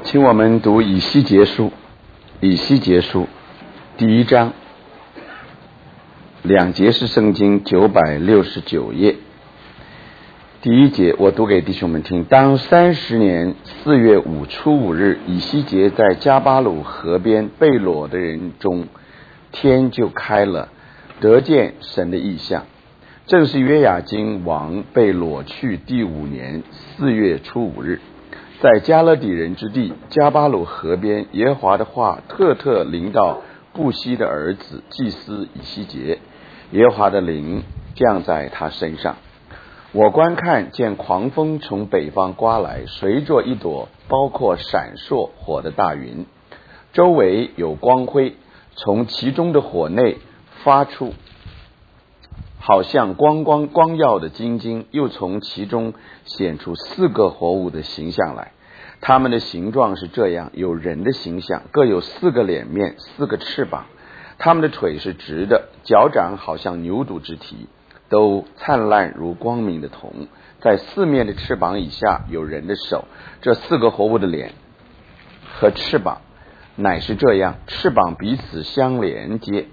请我们读以西结书，以西结书第1章2节是圣经969页。第1节我读给弟兄们听。当30年4月5初5日，以西结在加巴鲁河边被掳的人中，天就开了，得见神的异象。正是约雅斤王被掳去第5年4月初5日，在加勒底人之地加巴鲁河边，耶和华的话特临到布西的儿子祭司以西结，耶和华的灵降在他身上。我观看，见狂风从北方刮来，随着一朵包括闪烁火的大云，周围有光辉，从其中的火内发出，好像光耀的金晶，又从其中显出4个活物的形象来。他们的形状是这样，有人的形象，各有4个脸面，4个翅膀。他们的腿是直的，脚掌好像牛犊之蹄，都灿烂如光明的铜。在4面的翅膀以下有人的手。这4个活物的脸和翅膀乃是这样，翅膀彼此连接，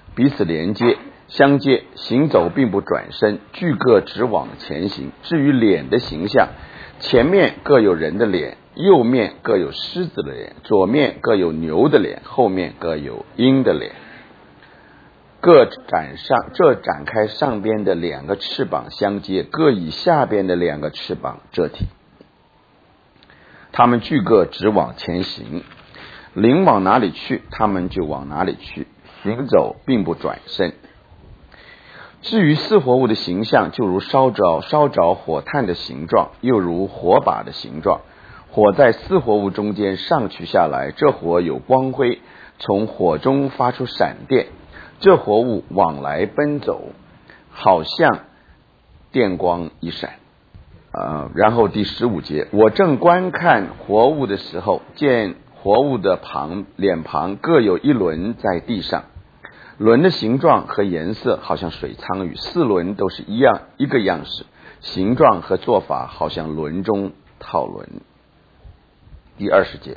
相接，行走并不转身，俱各直往前行。至于脸的形象，前面各有人的脸，右面各有狮子的脸，左面各有牛的脸，后面各有鹰的脸。各展开上边的2个翅膀相接，各以下边的2个翅膀遮体。他们俱各直往前行，灵往哪里去，他们就往哪里去，行走并不转身。至于4活物的形象，就如烧着火炭的形状，又如火把的形状。火在4活物中间上去下来，这火有光辉，从火中发出闪电，这活物往来奔走，好像电光一闪。然后第15节，我正观看活物的时候，见活物的脸庞各有1轮在地上，轮的形状和颜色好像水苍鱼，4轮都是一个样式，形状和做法好像轮中套轮。第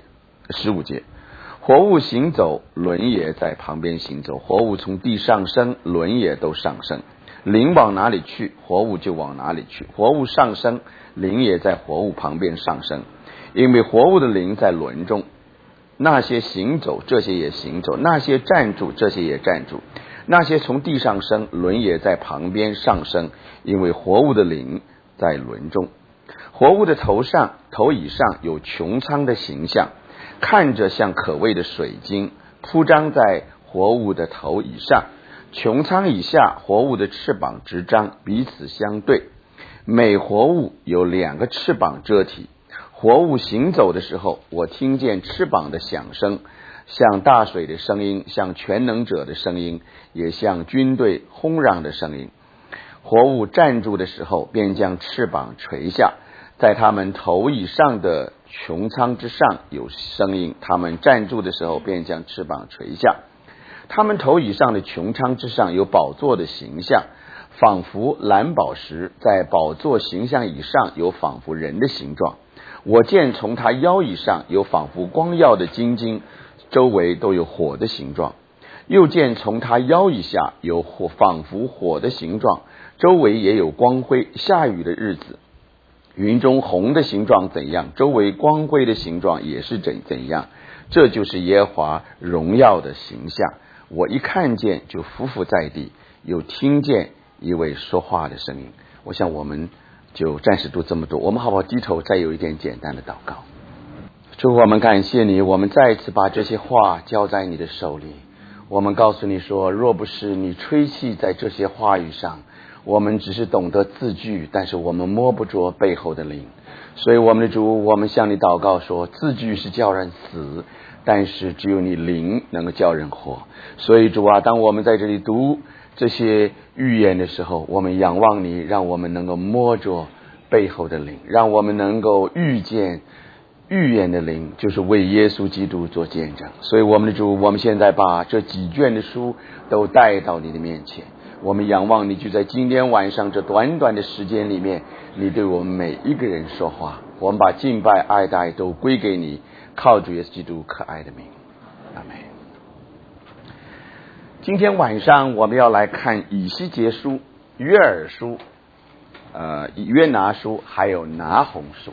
15节，活物行走，轮也在旁边行走，活物从地上升，轮也都上升。灵往哪里去，活物就往哪里去，活物上升，灵也在活物旁边上升，因为活物的灵在轮中。那些行走，这些也行走；那些站住，这些也站住；那些从地上升，轮也在旁边上升，因为活物的灵在轮中。活物的头以上有穹苍的形象，看着像可畏的水晶，铺张在活物的头以上。穹苍以下，活物的翅膀直张，彼此相对，每活物有2个翅膀遮体。活物行走的时候，我听见翅膀的响声，像大水的声音，像全能者的声音，也像军队轰嚷的声音。活物站住的时候，便将翅膀垂下，在他们头以上的穹苍之上有声音，他们站住的时候，便将翅膀垂下。他们头以上的穹苍之上有宝座的形象，仿佛蓝宝石，在宝座形象以上有仿佛人的形状。我见从他腰以上有仿佛光耀的金晶，周围都有火的形状。又见从他腰以下有仿佛火的形状，周围也有光辉。下雨的日子，云中红的形状怎样，周围光辉的形状也是怎样。这就是耶和华荣耀的形象。我一看见就匍匐在地，又听见一位说话的声音。我想我们就暂时读这么多，我们好不好低头再有一点简单的祷告。主，我们感谢你，我们再一次把这些话交在你的手里。我们告诉你说，若不是你吹气在这些话语上，我们只是懂得字句，但是我们摸不着背后的灵。所以我们的主，我们向你祷告说，字句是叫人死，但是只有你灵能够叫人活。所以主啊，当我们在这里读这些预言的时候，我们仰望你，让我们能够摸着背后的灵，让我们能够遇见预言的灵，就是为耶稣基督做见证。所以我们的主，我们现在把这几卷的书都带到你的面前， 我们仰望你，就在今天晚上这短短的时间里面，你对我们每一个人说话。我们把敬拜爱戴都归给你，靠主耶稣基督可爱的名，阿们。今天晚上我们要来看以西结书、约珥书、约拿书还有拿鸿书。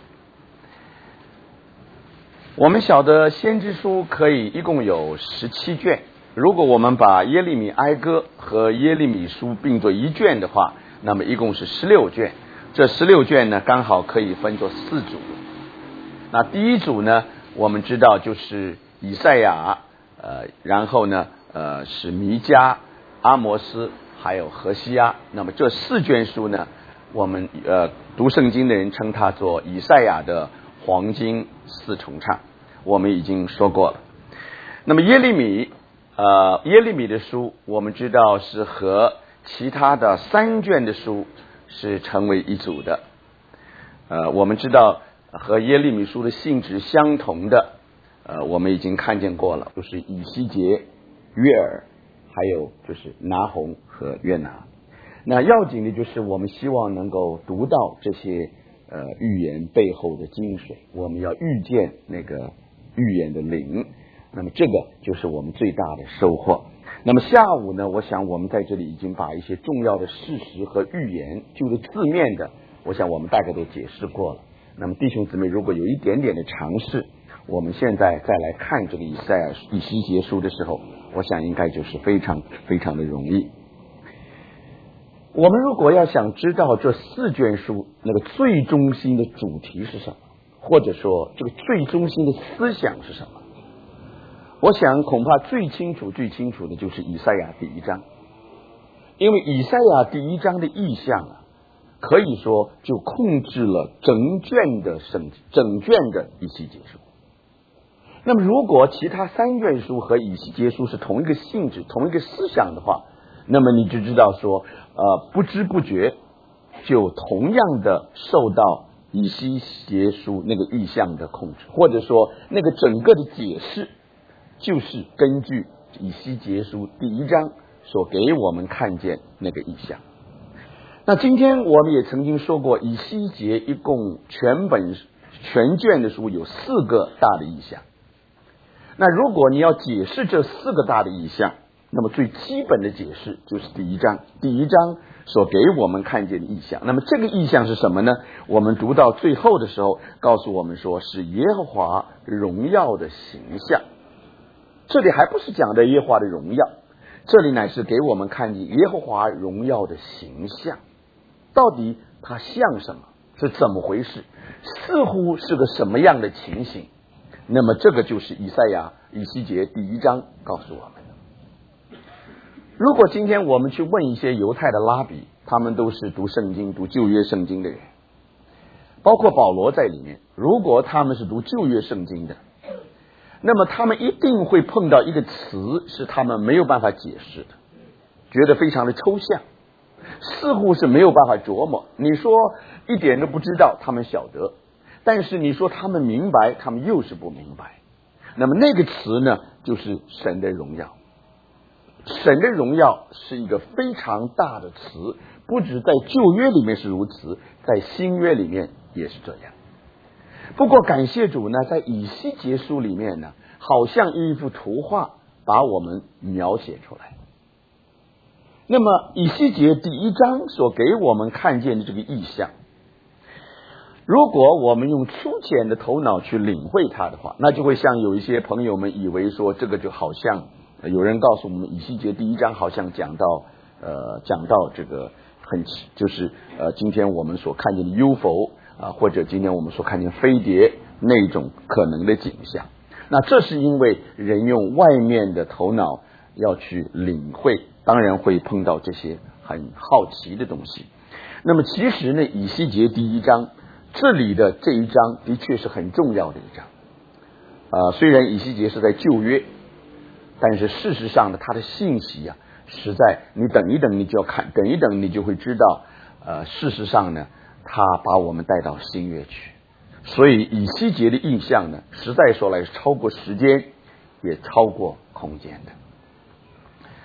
我们晓得先知书可以一共有17卷，如果我们把耶利米哀歌和耶利米书并作一卷的话，那么一共是16卷。这16卷呢，刚好可以分作4组。那第一组呢，我们知道就是以赛亚，然后呢是弥迦、阿摩斯还有何西阿。那么这4卷书呢，我们读圣经的人称它做以赛亚的黄金4重唱，我们已经说过了。那么耶利米的书，我们知道是和其他的3卷的书是成为一组的。我们知道和耶利米书的性质相同的，我们已经看见过了，就是以西结、约珥，还有就是拿鸿和约拿。那要紧的就是我们希望能够读到这些预言背后的精髓，我们要遇见那个预言的灵，那么这个就是我们最大的收获。那么下午呢，我想我们在这里已经把一些重要的事实和预言就是字面的，我想我们大概都解释过了。那么弟兄姊妹如果有一点点的尝试，我们现在再来看这个以西结书的时候，我想应该就是非常非常的容易。我们如果要想知道这4卷书那个最中心的主题是什么，或者说这个最中心的思想是什么，我想恐怕最清楚的就是以赛亚第1章。因为以赛亚第1章的意象可以说就控制了整卷的以西结书。那么如果其他3卷书和以西结书是同一个性质同一个思想的话，那么你就知道说不知不觉就同样的受到以西结书那个意象的控制，或者说那个整个的解释就是根据以西结书第1章所给我们看见那个意象。那今天我们也曾经说过，以西结一共全卷的书有4个大的意象。那如果你要解释这4个大的意象，那么最基本的解释就是第1章所给我们看见的意象。那么这个意象是什么呢？我们读到最后的时候告诉我们说是耶和华荣耀的形象。这里还不是讲的耶和华的荣耀，这里乃是给我们看见耶和华荣耀的形象，到底它像什么，是怎么回事，似乎是个什么样的情形。那么这个就是以西结第1章告诉我们的。如果今天我们去问一些犹太的拉比，他们都是读圣经读旧约圣经的人，包括保罗在里面，如果他们是读旧约圣经的，那么他们一定会碰到一个词是他们没有办法解释的，觉得非常的抽象，似乎是没有办法琢磨。你说一点都不知道，他们晓得，但是你说他们明白，他们又是不明白。那么那个词呢，就是神的荣耀。神的荣耀是一个非常大的词，不止在旧约里面是如此，在新约里面也是这样。不过感谢主呢，在以西结书里面呢，好像一幅图画把我们描写出来。那么以西结第1章所给我们看见的这个意象，如果我们用粗浅的头脑去领会它的话，那就会像有一些朋友们以为说，这个就好像有人告诉我们以西结第1章好像讲到这个就是今天我们所看见的 UFO 或者今天我们所看见飞碟那种可能的景象。那这是因为人用外面的头脑要去领会，当然会碰到这些很好奇的东西。那么其实呢，以西结第1章这里的这一章的确是很重要的一章。虽然以西结是在旧约，但是事实上呢，它的信息实在你等一等你就要看，等一等你就会知道，事实上呢，它把我们带到新约去。所以以西结的意象呢，实在说来是超过时间，也超过空间的。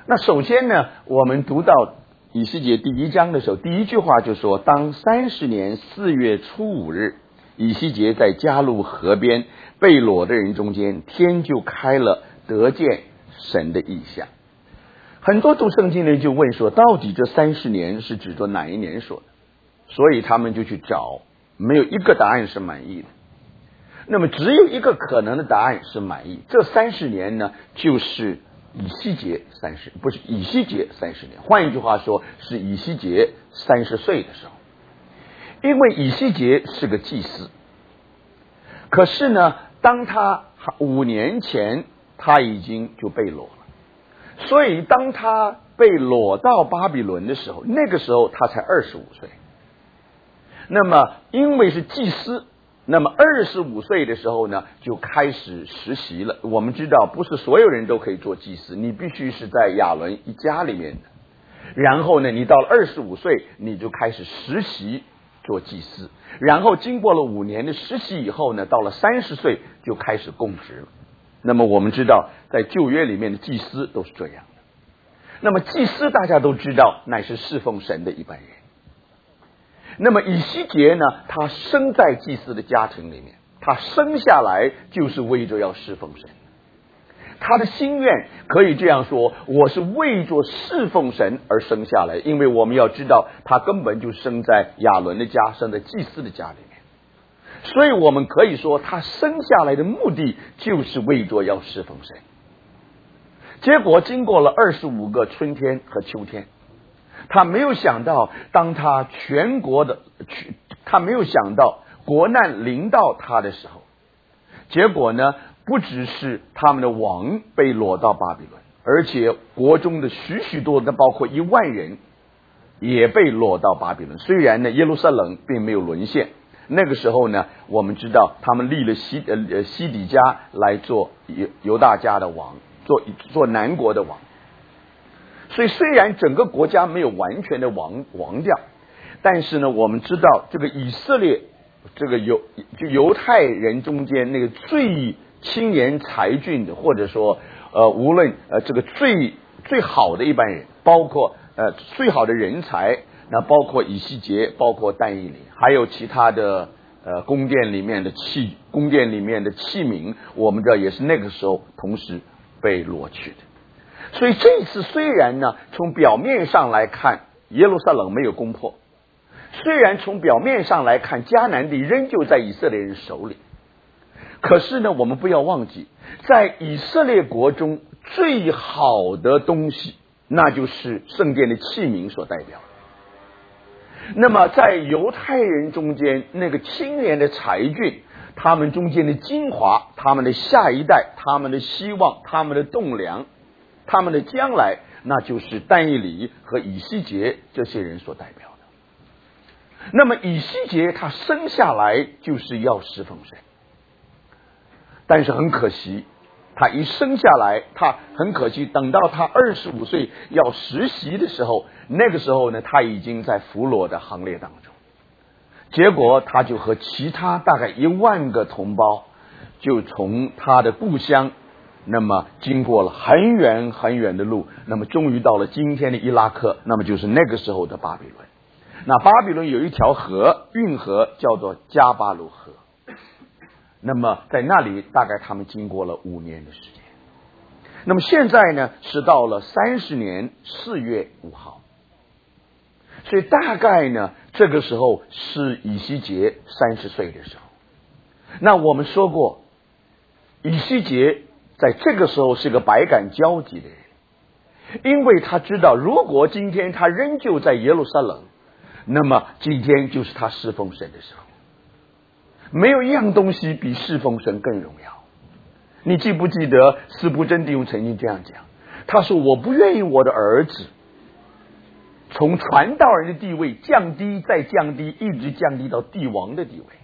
那首先呢，我们读到以西结第1章的时候，第一句话就说，当30年4月初5日，以西结在加路河边被掳的人中间，天就开了，得见神的异象。很多读圣经的人就问说，到底这30年是指着哪一年说的？所以他们就去找，没有一个答案是满意的。那么只有一个可能的答案是满意，这30年呢，就是以西结不是以西结30年，换一句话说，是以西结30岁的时候。因为以西结是个祭司，可是呢，当他5年前他已经就被掳了，所以当他被掳到巴比伦的时候，那个时候他才25岁。那么因为是祭司，那么25岁的时候呢，就开始实习了。我们知道不是所有人都可以做祭司，你必须是在亚伦一家里面的，然后呢，你到了25岁你就开始实习做祭司，然后经过了5年的实习以后呢，到了30岁就开始供职了。那么我们知道在旧约里面的祭司都是这样的。那么祭司大家都知道乃是侍奉神的一般人。那么以西结呢，他生在祭司的家庭里面，他生下来就是为着要侍奉神。他的心愿可以这样说，我是为着侍奉神而生下来，因为我们要知道他根本就生在亚伦的家，生在祭司的家里面，所以我们可以说他生下来的目的就是为着要侍奉神。结果经过了25个春天和秋天，他没有想到，当他他没有想到国难临到他的时候，结果呢，不只是他们的王被掳到巴比伦，而且国中的许多的，包括1万人也被掳到巴比伦。虽然呢，耶路撒冷并没有沦陷，那个时候呢，我们知道他们立了西底家来做犹大家的王，做南国的王。所以虽然整个国家没有完全的亡掉，但是呢，我们知道这个以色列这个犹太人中间那个最青年才俊的，或者说无论这个最好的一般人，包括最好的人才，那包括以西结，包括但以理，还有其他的宫殿里面的器皿，我们知道也是那个时候同时被掳去的。所以这次虽然呢，从表面上来看耶路撒冷没有攻破，虽然从表面上来看迦南地仍旧在以色列人手里，可是呢，我们不要忘记，在以色列国中最好的东西，那就是圣殿的器皿所代表的。那么在犹太人中间，那个青年的才俊，他们中间的精华，他们的下一代，他们的希望，他们的栋梁，他们的将来，那就是但以理和以西结这些人所代表的。那么以西结他生下来就是要侍奉神，但是很可惜，他一生下来，他很可惜，等到他25岁要实习的时候，那个时候呢，他已经在俘虏的行列当中。结果他就和其他大概1万个同胞，就从他的故乡，那么经过了很远很远的路，那么终于到了今天的伊拉克，那么就是那个时候的巴比伦。那巴比伦有一条河，运河叫做加巴鲁河。那么在那里大概他们经过了5年的时间。那么现在呢，是到了30年4月5号，所以大概呢，这个时候是以西结30岁的时候。那我们说过，以西结在这个时候是个百感交集的人，因为他知道，如果今天他仍旧在耶路撒冷，那么今天就是他侍奉神的时候。没有一样东西比侍奉神更荣耀。你记不记得司布真弟兄曾经这样讲，他说，我不愿意我的儿子从传道人的地位降低再降低，一直降低到帝王的地位。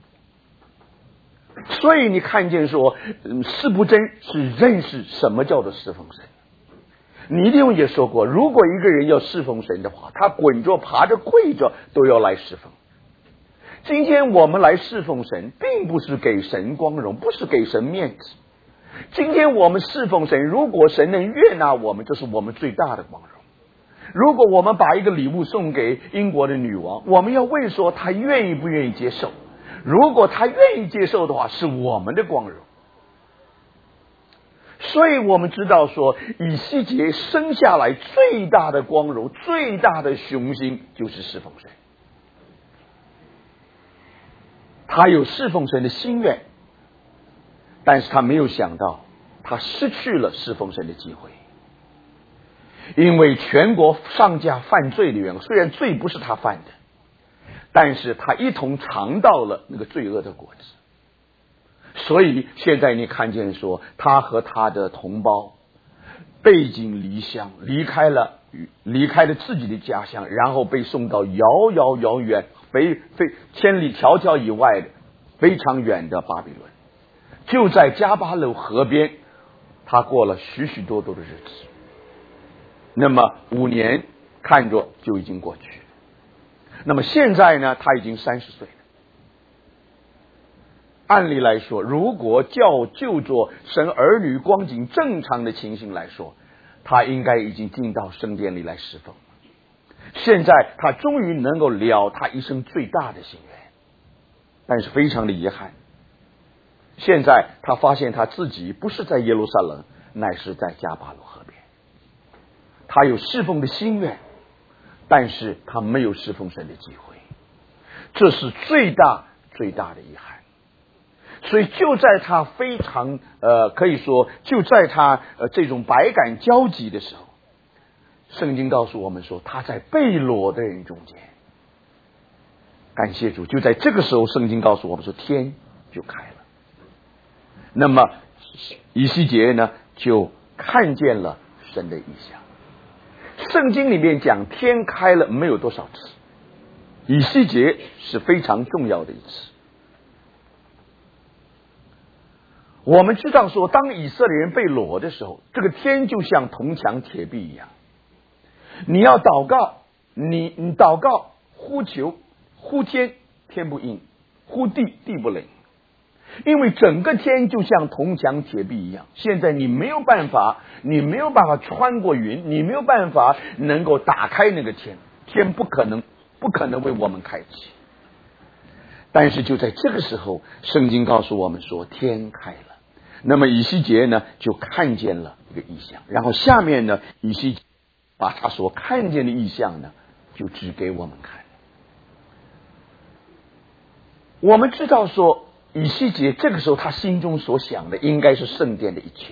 所以你看见说，司布真是认识什么叫做侍奉神。你一定也说过，如果一个人要侍奉神的话，他滚着爬着跪着都要来侍奉。今天我们来侍奉神，并不是给神光荣，不是给神面子， 今天我们侍奉神，如果神能悦纳我们，这是我们最大的光荣。如果我们把一个礼物送给英国的女王，我们要问说她愿意不愿意接受。如果她愿意接受的话，是我们的光荣。所以我们知道说，以西结生下来最大的光荣、最大的雄心就是侍奉神。他有侍奉神的心愿，但是他没有想到他失去了侍奉神的机会。因为全国上下犯罪的缘故，虽然罪不是他犯的，但是他一同尝到了那个罪恶的果子。所以现在你看见说，他和他的同胞背井离乡，离开了自己的家乡，然后被送到遥远千里迢迢以外的非常远的巴比伦。就在加巴勒河边，他过了许许多多的日子。那么5年看着就已经过去了。那么现在呢，他已经30岁了。按理来说，如果就着神儿女光景正常的情形来说，他应该已经进到圣殿里来侍奉。现在他终于能够了他一生最大的心愿，但是非常的遗憾，现在他发现他自己不是在耶路撒冷，乃是在加巴鲁河边。他有侍奉的心愿，但是他没有侍奉神的机会，这是最大的遗憾。所以就在他非常可以说就在他这种百感交集的时候，圣经告诉我们说，他在被掳的人中间。感谢主，就在这个时候，圣经告诉我们说，天就开了。那么以西结呢，就看见了神的异象。圣经里面讲天开了没有多少次，以西结是非常重要的一次。我们知道说，当以色列人被掳的时候，这个天就像铜墙铁壁一样。你要祷告，你祷告呼求呼天，天不应；呼地，地不灵。因为整个天就像铜墙铁壁一样，现在你没有办法穿过云，你没有办法能够打开那个天，天不可能为我们开启。但是就在这个时候，圣经告诉我们说天开了。那么以西结呢，就看见了一个异象，然后下面呢，以西结把他所看见的异象呢，就指给我们看。我们知道说，以西结这个时候他心中所想的应该是圣殿的一切。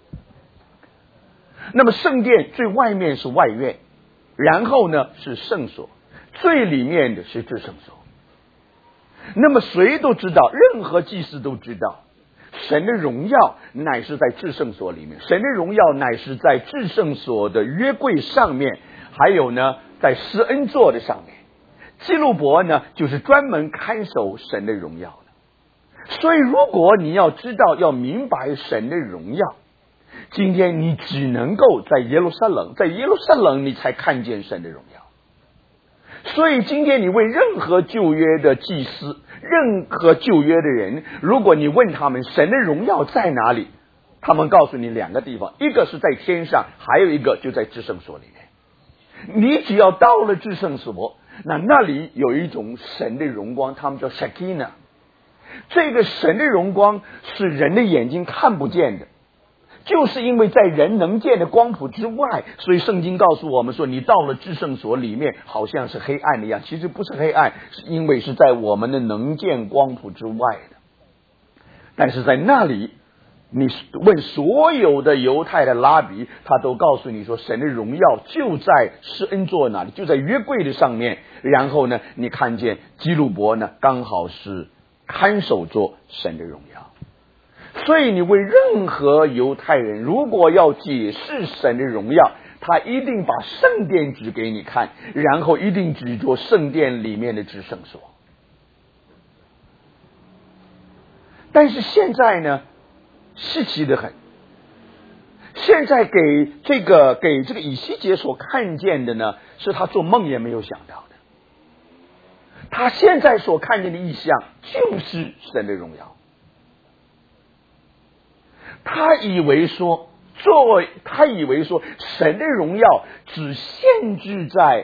那么圣殿最外面是外院，然后呢是圣所，最里面的是至圣所。那么谁都知道，任何祭司都知道，神的荣耀乃是在至圣所里面，神的荣耀乃是在至圣所的约柜上面，还有呢在施恩座的上面。基路伯呢就是专门看守神的荣耀的。所以如果你要知道要明白神的荣耀，今天你只能够在耶路撒冷，在耶路撒冷你才看见神的荣耀。所以今天你问任何旧约的祭司，任何旧约的人，如果你问他们神的荣耀在哪里，他们告诉你2个地方，一个是在天上，还有一个就在至圣所里面。你只要到了至圣所，那里有一种神的荣光，他们叫 Shekinah。 这个神的荣光是人的眼睛看不见的，就是因为在人能见的光谱之外，所以圣经告诉我们说，你到了至圣所里面好像是黑暗的一样，其实不是黑暗，是因为是在我们的能见光谱之外的。但是在那里，你问所有的犹太的拉比，他都告诉你说，神的荣耀就在施恩座那里，就在约柜的上面。然后呢，你看见基路伯呢，刚好是看守着神的荣耀。所以你为任何犹太人，如果要解释神的荣耀，他一定把圣殿指给你看，然后一定指着圣殿里面的至圣所。但是现在呢，稀奇得很。现在给这个以西结所看见的呢，是他做梦也没有想到的。他现在所看见的异象就是神的荣耀。 他以为说神的荣耀只限制在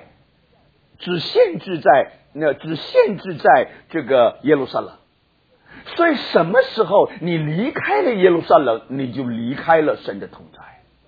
这个耶路撒冷。所以什么时候你离开了耶路撒冷，你就离开了神的同在。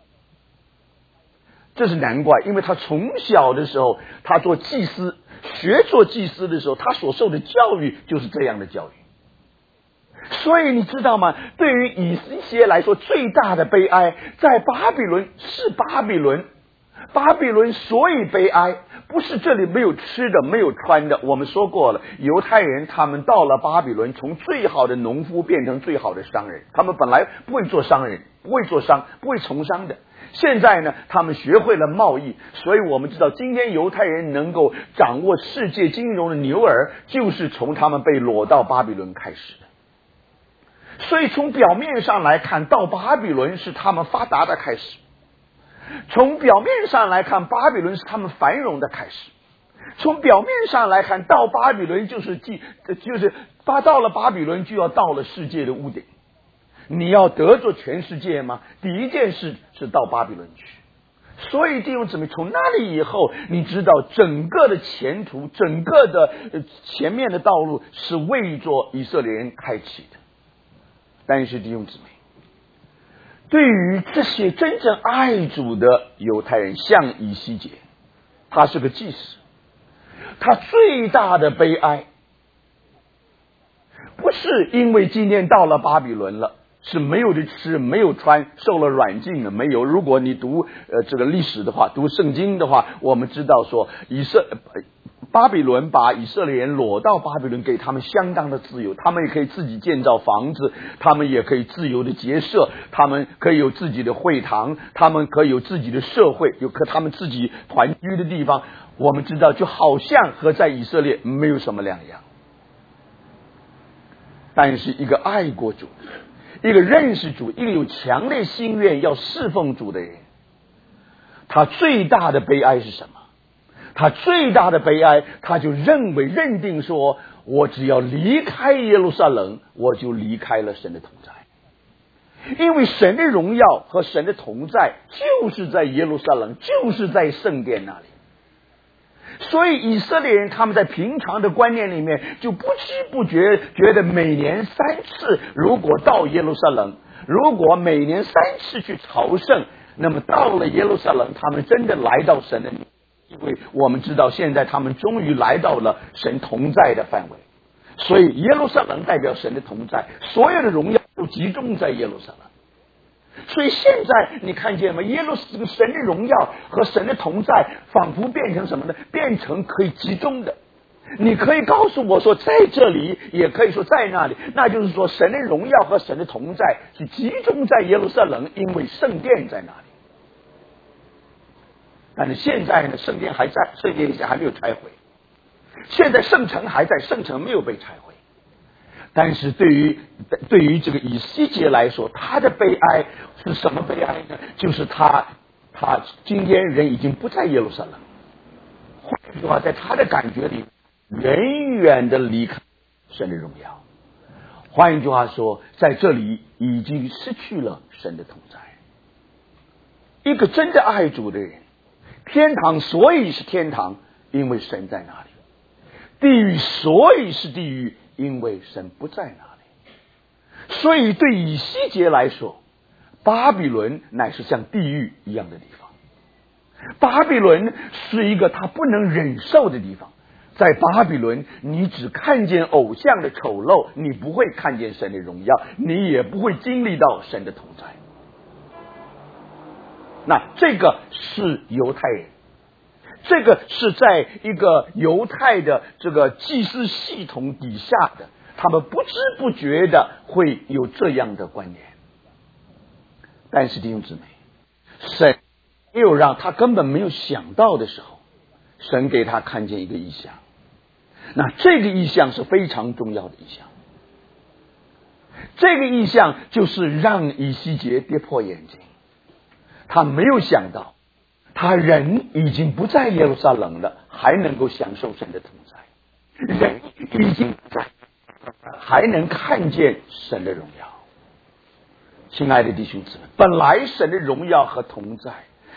这是难怪，因为他从小的时候，他做祭司，学做祭司的时候，他所受的教育就是这样的教育。所以你知道吗？对于以西结来说，最大的悲哀在巴比伦是巴比伦所以悲哀，不是这里没有吃的没有穿的。我们说过了，犹太人他们到了巴比伦，从最好的农夫变成最好的商人。他们本来不会做商人，不会从商的。现在呢，他们学会了贸易，所以我们知道今天犹太人能够掌握世界金融的牛耳，就是从他们被掳到巴比伦开始的。所以从表面上来看，到巴比伦是他们发达的开始。从表面上来看，巴比伦是他们繁荣的开始。从表面上来看，到巴比伦到了巴比伦就要到了世界的屋顶。你要得着全世界吗？第一件事是到巴比伦去。所以弟兄姊妹，从那里以后，你知道整个的前途，整个的前面的道路是为着以色列人开启的。但是弟兄姊妹，对于这些真正爱主的犹太人，像以西结，他是个祭司，他最大的悲哀不是因为今天到了巴比伦了，是没有的吃没有穿，受了软禁的没有。如果你读这个历史的话，读圣经的话，我们知道说巴比伦把以色列人掳到巴比伦，给他们相当的自由，他们也可以自己建造房子，他们也可以自由的结社，他们可以有自己的会堂，他们可以有自己的社会，有他们自己团居的地方。我们知道就好像和在以色列没有什么两样。但是一个爱国主，一个认识主，一个有强烈心愿要侍奉主的人，他最大的悲哀是什么？他最大的悲哀，他就认定说，我只要离开耶路撒冷，我就离开了神的同在。因为神的荣耀和神的同在就是在耶路撒冷，就是在圣殿那里。所以以色列人他们在平常的观念里面就不知不觉觉得每年3次如果到耶路撒冷，如果每年3次去朝圣，那么到了耶路撒冷，他们真的来到神的面。因为我们知道现在他们终于来到了神同在的范围，所以耶路撒冷代表神的同在，所有的荣耀都集中在耶路撒冷。所以现在你看见吗？神的荣耀和神的同在仿佛变成什么呢？变成可以集中的。你可以告诉我说在这里，也可以说在那里，那就是说神的荣耀和神的同在是集中在耶路撒冷，因为圣殿在那里。但是现在呢，圣殿还在，圣殿还没有拆毁。现在圣城还在，圣城没有被拆毁。但是对于这个以西结来说，他的悲哀是什么悲哀呢？就是他今天人已经不在耶路撒冷，换句话，在他的感觉里，远远的离开神的荣耀。换一句话说，在这里已经失去了神的同在。一个真的爱主的人，天堂所以是天堂，因为神在那里；地狱所以是地狱，因为神不在那里。所以对以西结来说，巴比伦乃是像地狱一样的地方。巴比伦是一个他不能忍受的地方。在巴比伦，你只看见偶像的丑陋，你不会看见神的荣耀，你也不会经历到神的同在。那这个是犹太人，这个是在一个犹太的这个祭司系统底下的，他们不知不觉的会有这样的观念。但是弟兄姊妹，神没有让他根本没有想到的时候，神给他看见一个异象。那这个异象是非常重要的异象，这个异象就是让以西结跌破眼镜。他没有想到，他人已经不在耶路撒冷了，还能够享受神的同在；人已经不在，还能看见神的荣耀。 亲爱的弟兄姊妹，本来神的荣耀和同在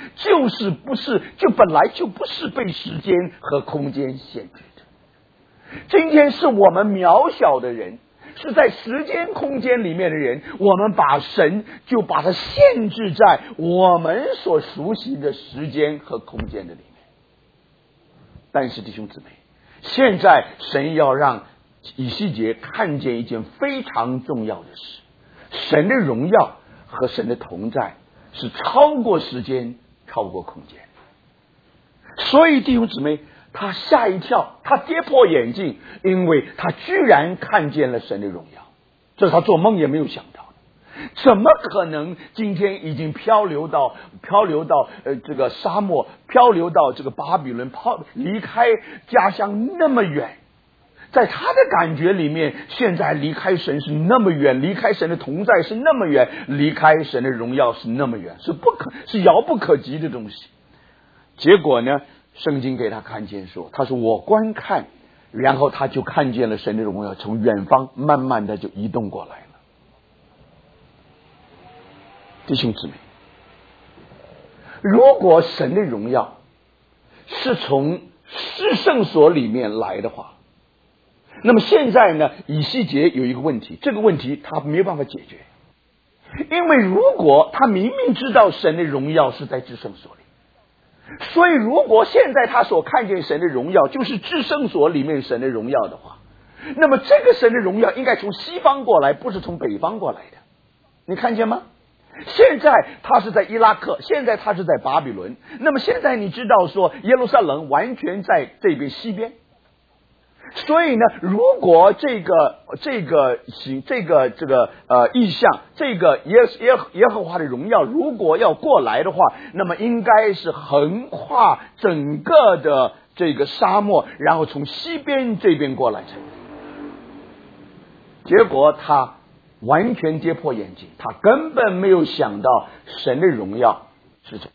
本来就不是被时间和空间限制的。今天是我们渺小的人，是在时间空间里面的人，我们把神就把它限制在我们所熟悉的时间和空间的里面。但是弟兄姊妹，现在神要让以西结看见一件非常重要的事，神的荣耀和神的同在是超过时间超过空间。所以弟兄姊妹，他吓一跳，他跌破眼镜，因为他居然看见了神的荣耀，这是他做梦也没有想到的。怎么可能今天已经漂流到这个沙漠，漂流到这个巴比伦，离开家乡那么远，在他的感觉里面，现在离开神是那么远，离开神的同在是那么远，离开神的荣耀是那么远，是遥不可及的东西。结果呢，圣经给他看见说，他说我观看，然后他就看见了神的荣耀从远方慢慢的就移动过来了。弟兄姊妹，如果神的荣耀是从至圣所里面来的话，那么现在呢，以西结有一个问题，这个问题他没有办法解决，因为如果他明明知道神的荣耀是在至圣所里，所以如果现在他所看见神的荣耀就是至圣所里面神的荣耀的话，那么这个神的荣耀应该从西方过来，不是从北方过来的。你看见吗？现在他是在伊拉克，现在他是在巴比伦，那么现在你知道说耶路撒冷完全在这边西边，所以呢，如果这个意象，这个耶和华的荣耀如果要过来的话，那么应该是横跨整个的这个沙漠，然后从西边这边过来。结果他完全跌破眼镜，他根本没有想到神的荣耀是什么。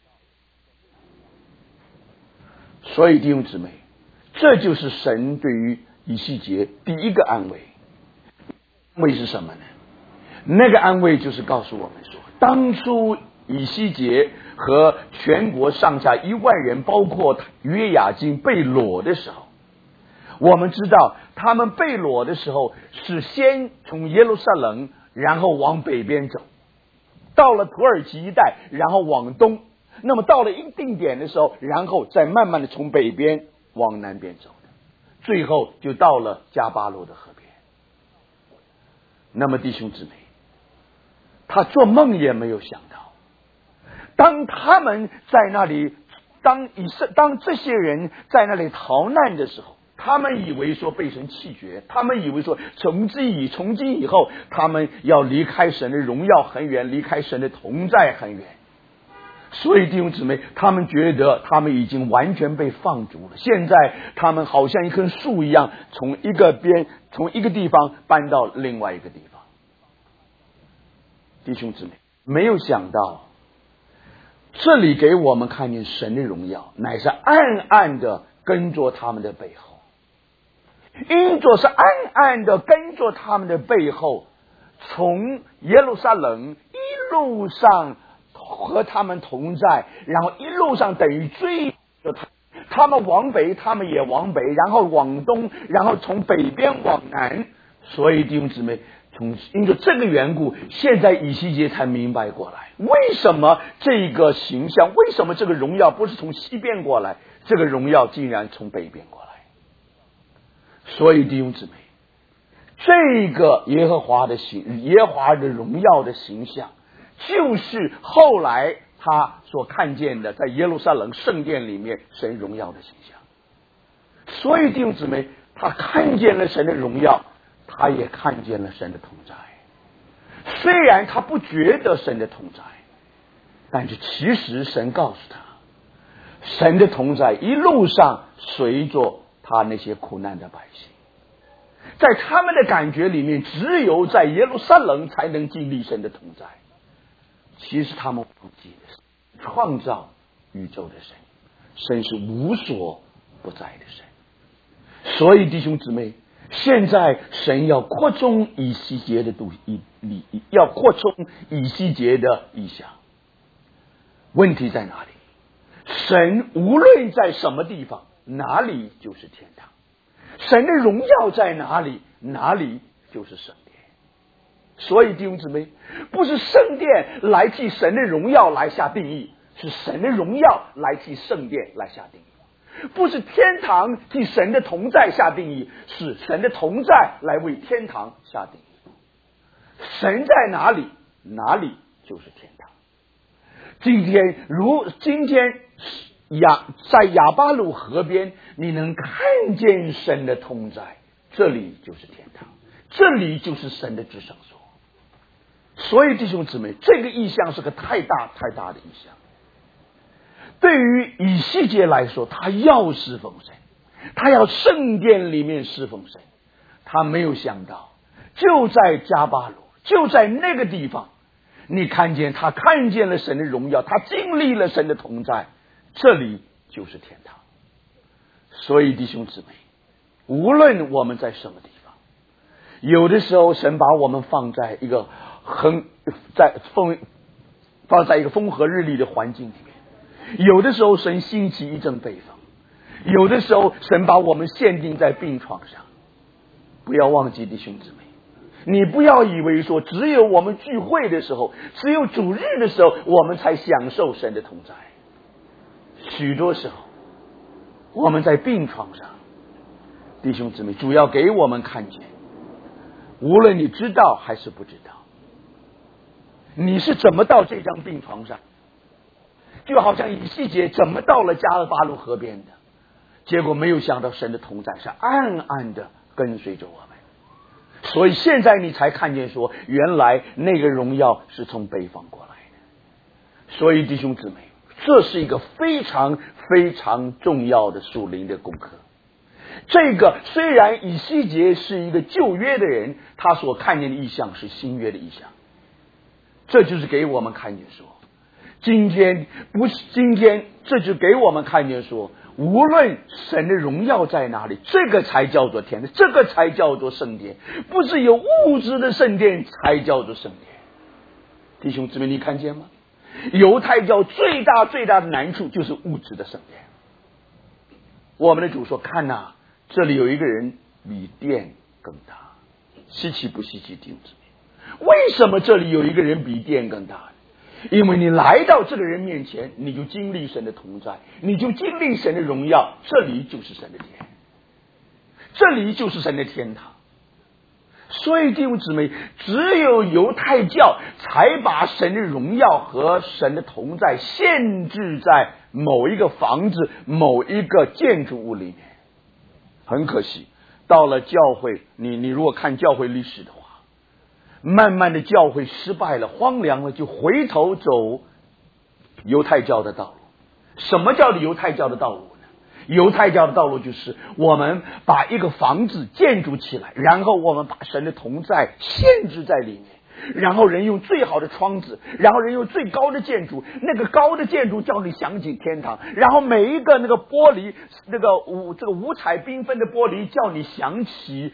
所以弟兄姊妹，这就是神对于以西结第一个安慰。安慰是什么呢？那个安慰就是告诉我们说，当初以西结和全国上下1万人，包括约雅斤被掳的时候，我们知道他们被掳的时候是先从耶路撒冷，然后往北边走，到了土耳其一带，然后往东，那么到了一定点的时候，然后再慢慢的从北边往南边走的，最后就到了加巴罗的河边。那么弟兄姊妹，他做梦也没有想到，当他们在那里，当这些人在那里逃难的时候，他们以为说被神弃绝，他们以为说从今以后他们要离开神的荣耀很远，离开神的同在很远。所以弟兄姊妹，他们觉得他们已经完全被放逐了，现在他们好像一棵树一样，从一个地方搬到另外一个地方。弟兄姊妹，没有想到这里给我们看见神的荣耀乃是暗暗的跟着他们的背后，因着是暗暗的跟着他们的背后，从耶路撒冷一路上和他们同在，然后一路上等于追着他们往北，他们也往北，然后往东，然后从北边往南。所以弟兄姊妹，因着这个缘故，现在以西结才明白过来，为什么这个形象，为什么这个荣耀不是从西边过来，这个荣耀竟然从北边过来。所以弟兄姊妹，这个耶和华的荣耀的形象，就是后来他所看见的在耶路撒冷圣殿里面神荣耀的形象。所以弟兄姊妹，他看见了神的荣耀，他也看见了神的同在。虽然他不觉得神的同在，但是其实神告诉他，神的同在一路上随着他那些苦难的百姓，在他们的感觉里面，只有在耶路撒冷才能经历神的同在。其实他们不记得创造宇宙的神是无所不在的神。所以弟兄姊妹， 现在神要扩充以西结的要扩充以西结的意象。问题在哪里？神无论在什么地方，哪里就是天堂。神的荣耀在哪里，哪里就是圣殿。所以弟兄姊妹，不是圣殿来替神的荣耀来下定义，是神的荣耀来替圣殿来下定义。不是天堂替神的同在下定义，是神的同在来为天堂下定义。神在哪里，哪里就是天堂。今天在亚巴鲁河边，你能看见神的同在，这里就是天堂，这里就是神的至圣所。所以弟兄姊妹，这个意象是个太大的意象。对于以西结来说，他要侍奉神，他要圣殿里面侍奉神，他没有想到就在加巴鲁，就在那个地方，他看见了神的荣耀，他经历了神的同在，这里就是天堂。所以弟兄姊妹，无论我们在什么地方，有的时候神把我们放在一个风和日丽的环境里面，有的时候神兴起一阵北风，有的时候神把我们限定在病床上。不要忘记弟兄姊妹，你不要以为说只有我们聚会的时候，只有主日的时候，我们才享受神的同在。许多时候我们在病床上，弟兄姊妹，主要给我们看见，无论你知道还是不知道，你是怎么到这张病床上，就好像以西结怎么到了加尔巴鲁河边的，结果没有想到神的同在是暗暗的跟随着我们。所以现在你才看见说，原来那个荣耀是从北方过来的。所以弟兄姊妹，这是一个非常非常重要的属灵的功课。这个虽然以西结是一个旧约的人，他所看见的意象是新约的意象。这就是给我们看见说，今天这就给我们看见说，无论神的荣耀在哪里，这个才叫做天，这个才叫做圣殿，不是有物质的圣殿才叫做圣殿。弟兄姊妹，你看见吗？犹太教最大的难处就是物质的圣殿。我们的主说，看哪，这里有一个人比殿更大。稀奇不稀奇，弟兄姊妹？为什么这里有一个人比殿更大？因为你来到这个人面前，你就经历神的同在，你就经历神的荣耀，这里就是神的殿，这里就是神的天堂。所以弟兄姊妹，只有犹太教才把神的荣耀和神的同在限制在某一个房子、某一个建筑物里面。很可惜，到了教会，你如果看教会历史的话，慢慢的教会失败了，荒凉了，就回头走犹太教的道路。什么叫犹太教的道路呢？犹太教的道路就是我们把一个房子建筑起来，然后我们把神的同在限制在里面，然后人用最好的窗子，然后人用最高的建筑，那个高的建筑叫你想起天堂，然后每一个那个玻璃，这个五彩缤纷的玻璃叫你想起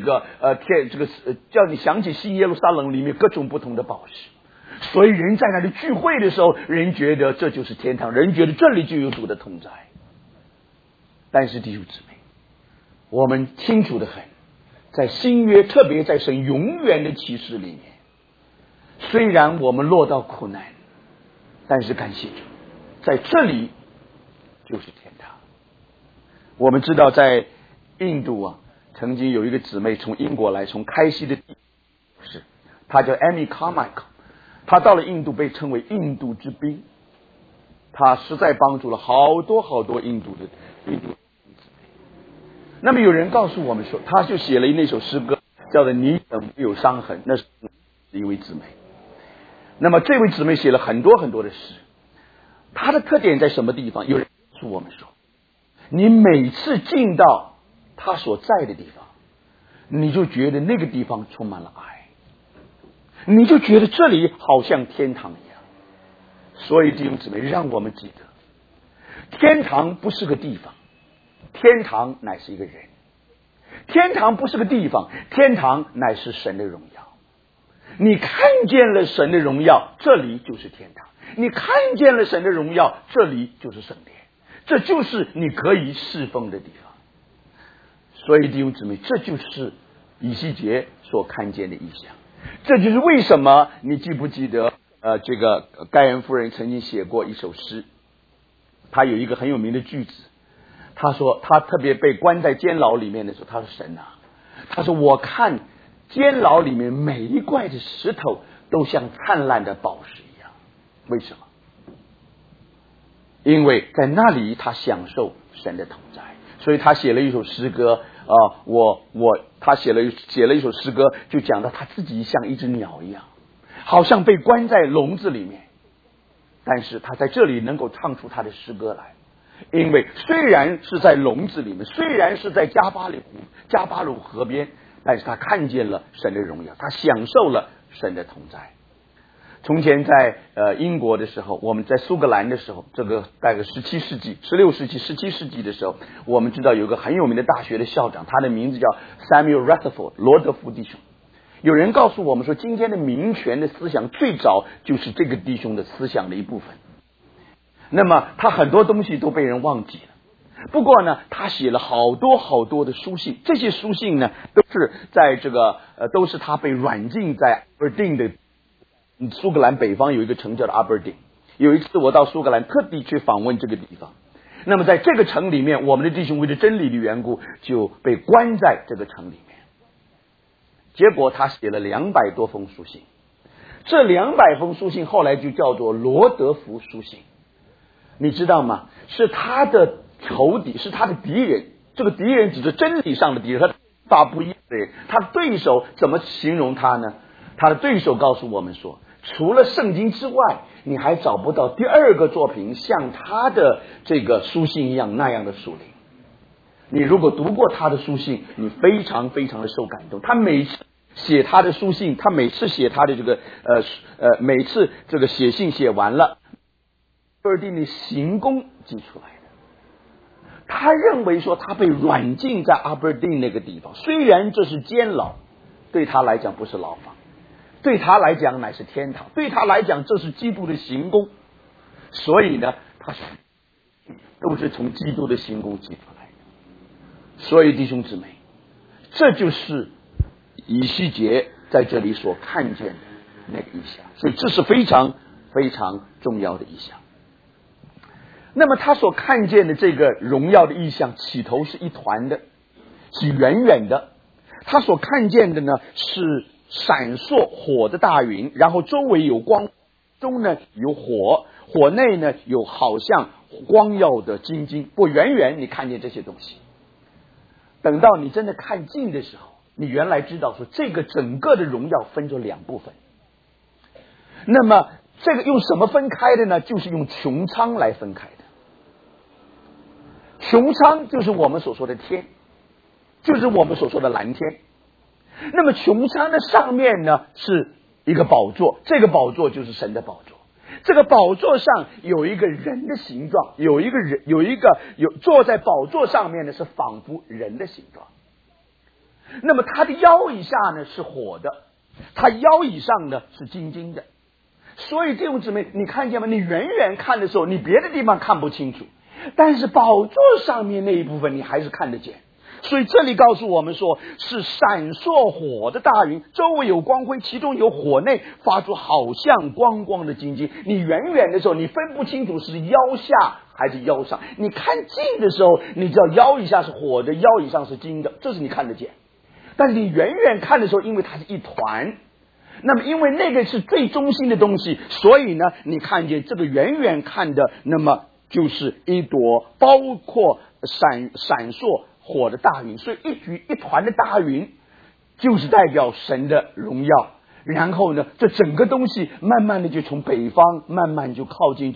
叫你想起新耶路撒冷里面各种不同的宝石。所以人在那里聚会的时候，人觉得这就是天堂，人觉得这里就有主的同在。但是弟兄姊妹，我们清楚的很，在新约，特别在神永远的启示里面，虽然我们落到苦难，但是感谢主，在这里就是天堂。我们知道在印度曾经有一个姊妹从英国来，从开西的地，她叫 Amy Carmichael， 她到了印度被称为印度之兵，她实在帮助了好多印度。那么有人告诉我们说，他就写了那首诗歌，叫做你怎么没有伤痕，那是一位姊妹。那么这位姊妹写了很多的诗，她的特点在什么地方？有人告诉我们说，你每次进到她所在的地方，你就觉得那个地方充满了爱，你就觉得这里好像天堂一样。所以弟兄姊妹，让我们记得，天堂不是个地方，天堂乃是一个人。 天堂不是个地方，天堂乃是神的荣耀。你看见了神的荣耀，这里就是天堂；你看见了神的荣耀，这里就是圣殿，这就是你可以侍奉的地方。所以弟兄姊妹，这就是以西结所看见的异象。这就是为什么你记不记得这个盖恩夫人曾经写过一首诗，她有一个很有名的句子，她说她特别被关在监牢里面的时候，她说神啊，她说我看监牢里面每一块的石头都像灿烂的宝石一样。为什么？因为在那里他享受神的同在，所以他写了一首诗歌他写了一首诗歌，就讲到他自己像一只鸟一样，好像被关在笼子里面，但是他在这里能够唱出他的诗歌来。因为虽然是在笼子里面，虽然是在加巴鲁河边，但是他看见了神的荣耀，他享受了神的同在。从前在英国的时候，我们在苏格兰的时候，这个大概16世纪、17世纪的时候，我们知道有个很有名的大学的校长，他的名字叫 Samuel Rutherford 罗德福弟兄。有人告诉我们说，今天的民权的思想最早就是这个弟兄的思想的一部分。那么他很多东西都被人忘记了，不过呢，他写了好多的书信，这些书信呢，都是在都是他被软禁在Aberdeen的苏格兰北方有一个城叫做 Aberdeen。有一次我到苏格兰特地去访问这个地方，那么在这个城里面，我们的弟兄为了真理的缘故就被关在这个城里面。结果他写了200多封书信，这200封书信后来就叫做罗德福书信。你知道吗？是他的仇敌，是他的敌人。这个敌人只是真理上的敌人，他大不一的人。他对手怎么形容他呢？他的对手告诉我们说，除了圣经之外，你还找不到第二个作品像他的这个书信一样那样的属灵。你如果读过他的书信，你非常的受感动。他每次写他的书信，他每次写他的每次这个写信写完了，阿伯丁的行宫记出来的。他认为说他被软禁在阿伯丁那个地方，虽然这是监牢，对他来讲不是牢房，对他来讲乃是天堂，对他来讲这是基督的行宫。所以呢，他都是从基督的行宫记出来的。所以弟兄姊妹，这就是以西结在这里所看见的那个意象，所以这是非常重要的意象。那么他所看见的这个荣耀的意象，起头是一团的，是远远的。他所看见的呢是闪烁火的大云，然后周围有光，中呢有火，火内呢有好像光耀的金晶。不，远远你看见这些东西，等到你真的看近的时候，你原来知道说这个整个的荣耀分作2部分。那么这个用什么分开的呢？就是用穹苍来分开的。穹苍就是我们所说的天，就是我们所说的蓝天。那么穹苍的上面呢是一个宝座，这个宝座就是神的宝座。这个宝座上有一个人的形状，有坐在宝座上面的是仿佛人的形状。那么他的腰以下呢是火的，他腰以上呢是金晶的。所以弟兄姊妹，你看见吗？你远远看的时候，你别的地方看不清楚，但是宝座上面那一部分你还是看得见。所以这里告诉我们说，是闪烁火的大云，周围有光辉，其中有火内发出好像光光的金晶。你远远的时候，你分不清楚是腰下还是腰上。你看近的时候，你知道腰以下是火的，腰以上是金的，这是你看得见。但是你远远看的时候，因为它是一团，那么因为那个是最中心的东西，所以呢，你看见这个远远看的，那么就是一朵包括闪烁火的大云。所以一团的大云就是代表神的荣耀。然后呢，这整个东西慢慢的就从北方慢慢就靠近。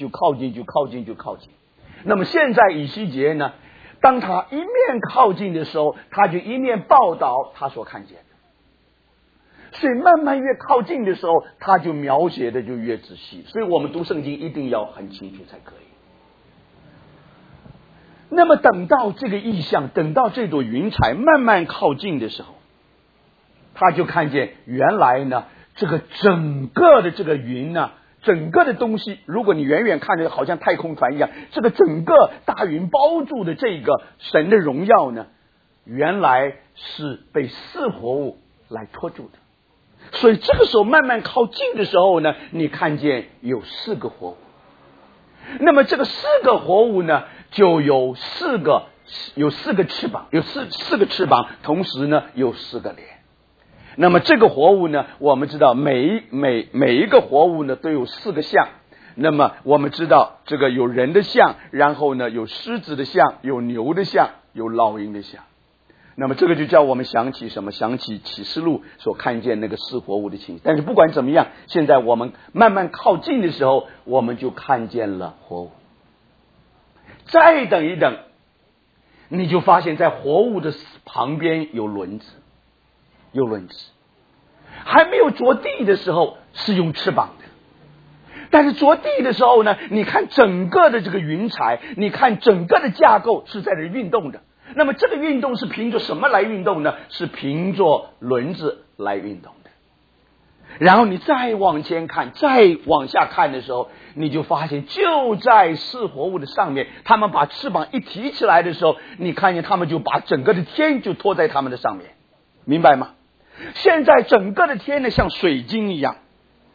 那么现在以西结呢，当他一面靠近的时候，他就一面报道他所看见的。所以慢慢越靠近的时候，他就描写的就越仔细。所以我们读圣经一定要很清楚才可以。 那么等到这个意象，等到这朵云彩慢慢靠近的时候，他就看见原来呢，这个整个的这个云呢，整个的东西，如果你远远看着好像太空船一样，这个整个大云包住的这个神的荣耀呢，原来是被四活物来托住的。所以这个时候慢慢靠近的时候呢，你看见有4个活物。那么这个4个活物呢，就有4个翅膀，有四个翅膀，同时呢有4个脸。那么这个活物呢，我们知道每一个活物呢都有4个像。那么我们知道这个有人的像，然后呢有狮子的像，有牛的像，有老鹰的像。那么这个就叫我们想起什么？想起启示录所看见那个4活物的情形。但是不管怎么样，现在我们慢慢靠近的时候，我们就看见了活物。再等一等，你就发现在活物的旁边有轮子，还没有着地的时候是用翅膀的，但是着地的时候呢，你看整个的这个云彩，你看整个的架构是在这运动的。那么这个运动是凭着什么来运动呢？是凭着轮子来运动的。然后你再往前看，再往下看的时候，你就发现就在4活物的上面，他们把翅膀一提起来的时候，你看见他们就把整个的天就托在他们的上面，明白吗？现在整个的天呢像水晶一样。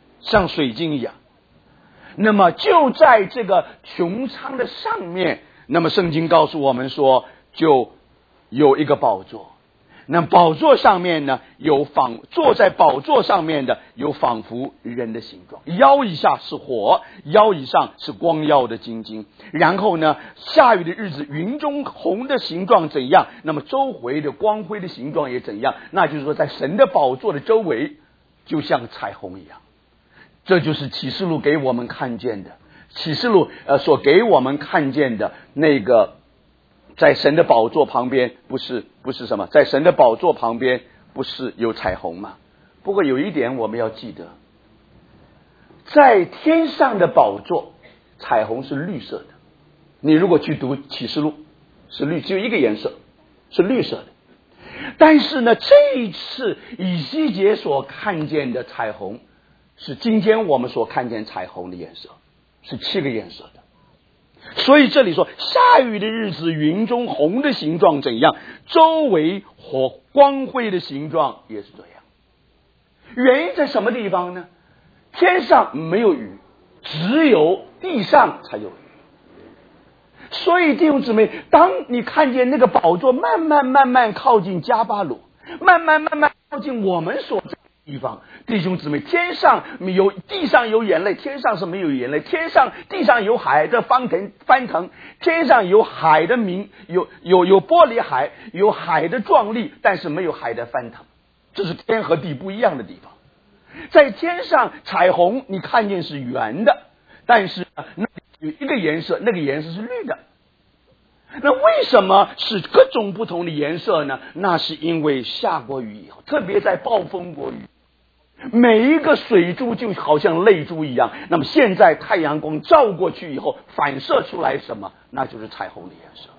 那么就在这个穹苍的上面，那么圣经告诉我们说，就有一个宝座。那宝座上面呢，坐在宝座上面的有仿佛人的形状，腰以下是火，腰以上是光耀的金晶。然后呢，下雨的日子，云中红的形状怎样，那么周围的光辉的形状也怎样。那就是说，在神的宝座的周围，就像彩虹一样。这就是启示录给我们看见的，启示录所给我们看见的那个。在神的宝座旁边不是什么？在神的宝座旁边不是有彩虹吗？不过有一点我们要记得，在天上的宝座，彩虹是绿色的。你如果去读启示录，是绿，只有一个颜色，是绿色的。但是呢，这一次以西结所看见的彩虹，是今天我们所看见彩虹的颜色，是7个颜色的。所以这里说，下雨的日子，云中红的形状怎样，周围火光辉的形状也是这样。原因在什么地方呢？天上没有雨，只有地上才有雨。所以弟兄姊妹，当你看见那个宝座慢慢靠近迦巴鲁，慢慢靠近我们所在地方，弟兄姊妹，天上有，地上有眼泪，天上是没有眼泪；地上有海的翻腾，天上有海的有玻璃海，有海的壮丽，但是没有海的翻腾。这是天和地不一样的地方。在天上，彩虹你看见是圆的，但是那有一个颜色，那个颜色是绿的。那为什么是各种不同的颜色呢？那是因为下过雨以后，特别在暴风过雨，每一个水珠就好像泪珠一样。那么现在太阳光照过去以后，反射出来什么？那就是彩虹的颜色。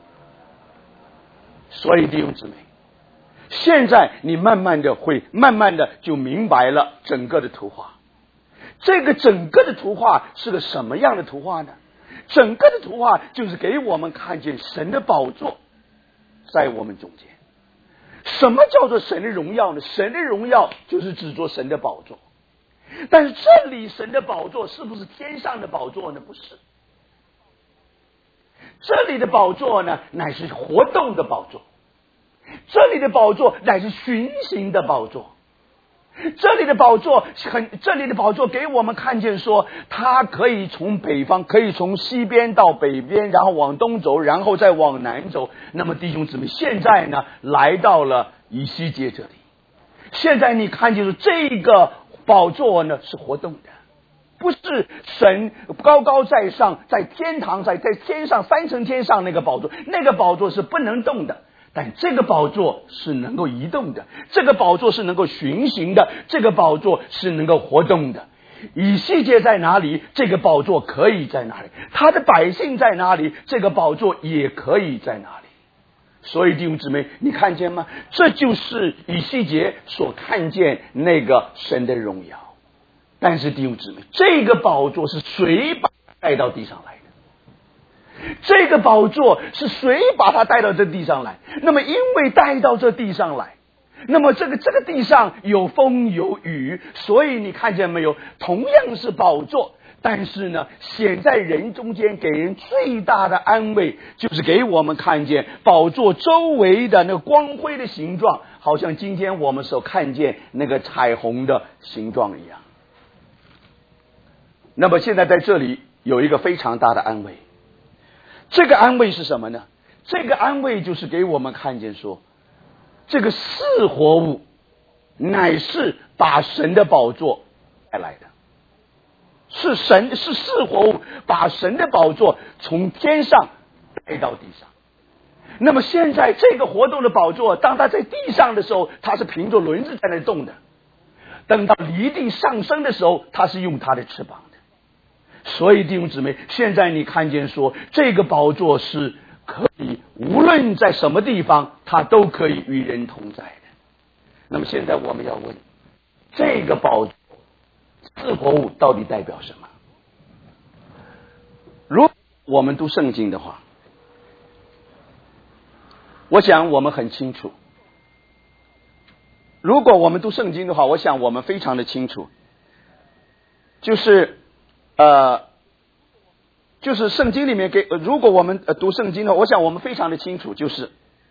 所以弟兄姊妹，现在你慢慢的就明白了整个的图画。这个整个的图画是个什么样的图画呢？整个的图画就是给我们看见神的宝座在我们中间。什么叫做神的荣耀呢？神的荣耀就是指着神的宝座。但是这里神的宝座是不是天上的宝座呢？不是。这里的宝座呢，乃是活动的宝座。这里的宝座乃是循行的宝座。这里的宝座给我们看见说，它可以从北方，可以从西边到北边，然后往东走，然后再往南走。那么弟兄姊妹，现在呢来到了以西结这里，现在你看见说这个宝座呢是活动的，不是神高高在上，在天堂，在天上3层天上那个宝座，那个宝座是不能动的。但这个宝座是能够移动的，这个宝座是能够循行的，这个宝座是能够活动的。 以西结在哪里，这个宝座可以在哪里；他的百姓在哪里，这个宝座也可以在哪里。所以弟兄姊妹，你看见吗？这就是以西结所看见那个神的荣耀。但是弟兄姊妹，这个宝座是谁把它带到地上来的？这个宝座是谁把它带到这地上来？那么因为带到这地上来，那么这个地上有风有雨，所以你看见没有？同样是宝座，但是呢，显在人中间给人最大的安慰，就是给我们看见宝座周围的那个光辉的形状，好像今天我们所看见那个彩虹的形状一样。那么现在在这里有一个非常大的安慰，这个安慰是什么呢？这个安慰就是给我们看见说，这个四活物乃是把神的宝座带来的，是四活物把神的宝座从天上带到地上。那么现在这个活动的宝座，当它在地上的时候，它是凭着轮子在那动的；等到离地上升的时候，它是用它的翅膀的。所以弟兄姊妹，现在你看见说，这个宝座是可以无论在什么地方，它都可以与人同在的。那么现在我们要问，这个宝座四活物到底代表什么？如果我们读圣经的话，我想我们很清楚。如果我们读圣经的话，我想我们非常的清楚，就是圣经里面如果我们读圣经的话，我想我们非常的清楚，就是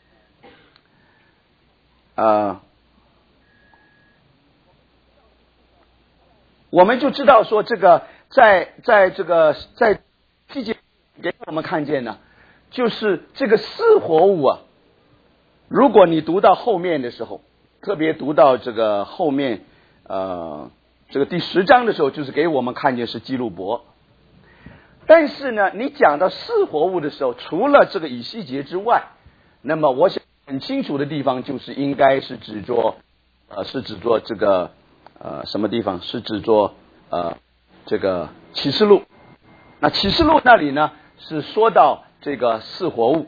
我们就知道说，这个在季节给我们看见呢，就是这个四活物啊。如果你读到后面的时候，特别读到这个后面这个第10章的时候，就是给我们看见是基路伯。但是呢，你讲到四活物的时候，除了这个以西结之外，那么我想很清楚的地方就是应该是指着这个什么地方？是指着这个启示录。那启示录那里呢，是说到这个四活物。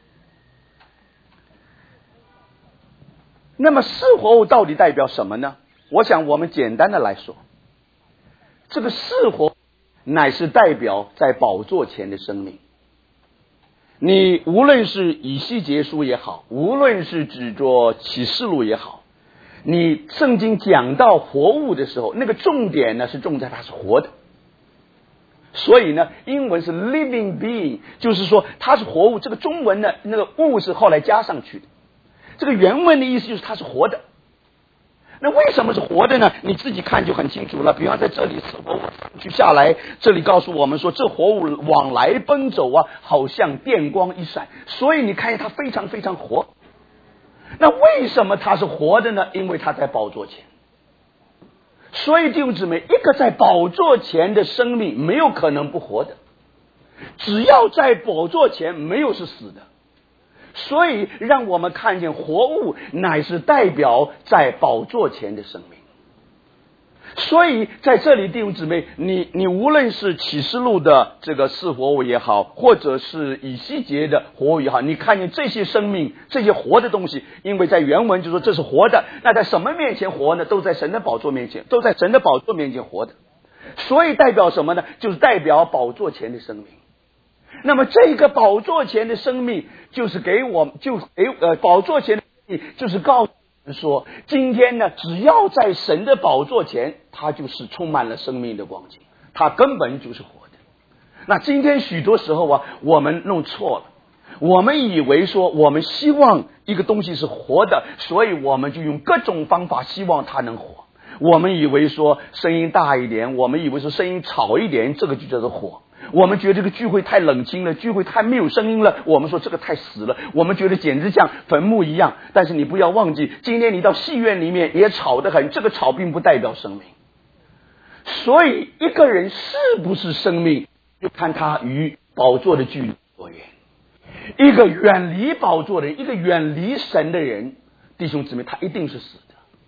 那么四活物到底代表什么呢？我想我们简单的来说，这个四活物乃是代表在宝座前的生命。你无论是以西结书也好，无论是指着启示录也好，你圣经讲到活物的时候，那个重点呢是重在它是活的。所以呢，英文是 living being， 就是说它是活物。这个中文呢，那个物是后来加上去的。这个原文的意思就是它是活的。那为什么是活的呢？你自己看就很清楚了。比方在这里，四活物去下来，这里告诉我们说，这活物往来奔走啊，好像电光一闪。所以你看见它非常非常活。那为什么它是活的呢？因为它在宝座前。所以弟兄姊妹，一个在宝座前的生命没有可能不活的，只要在宝座前，没有是死的。所以让我们看见活物乃是代表在宝座前的生命。所以在这里弟兄姊妹，你无论是启示录的这个四活物也好，或者是以西结的活物也好，你看见这些生命，这些活的东西，因为在原文就说这是活的，那在什么面前活呢？都在神的宝座面前，都在神的宝座面前活的。所以代表什么呢？就是代表宝座前的生命。那么这个宝座前的生命就是宝座前的生命就是告诉我们说，今天呢，只要在神的宝座前，它就是充满了生命的光景，它根本就是活的。那今天许多时候啊，我们弄错了，我们以为说我们希望一个东西是活的，所以我们就用各种方法希望它能活。我们以为说声音大一点，我们以为说声音吵一点，这个就叫做活。我们觉得这个聚会太冷清了，聚会太没有声音了，我们说这个太死了，我们觉得简直像坟墓一样。但是你不要忘记，今天你到戏院里面也吵得很，这个吵并不代表生命。所以一个人是不是生命，就看他与宝座的距离多远。一个远离宝座的人，一个远离神的人，弟兄姊妹，他一定是死的。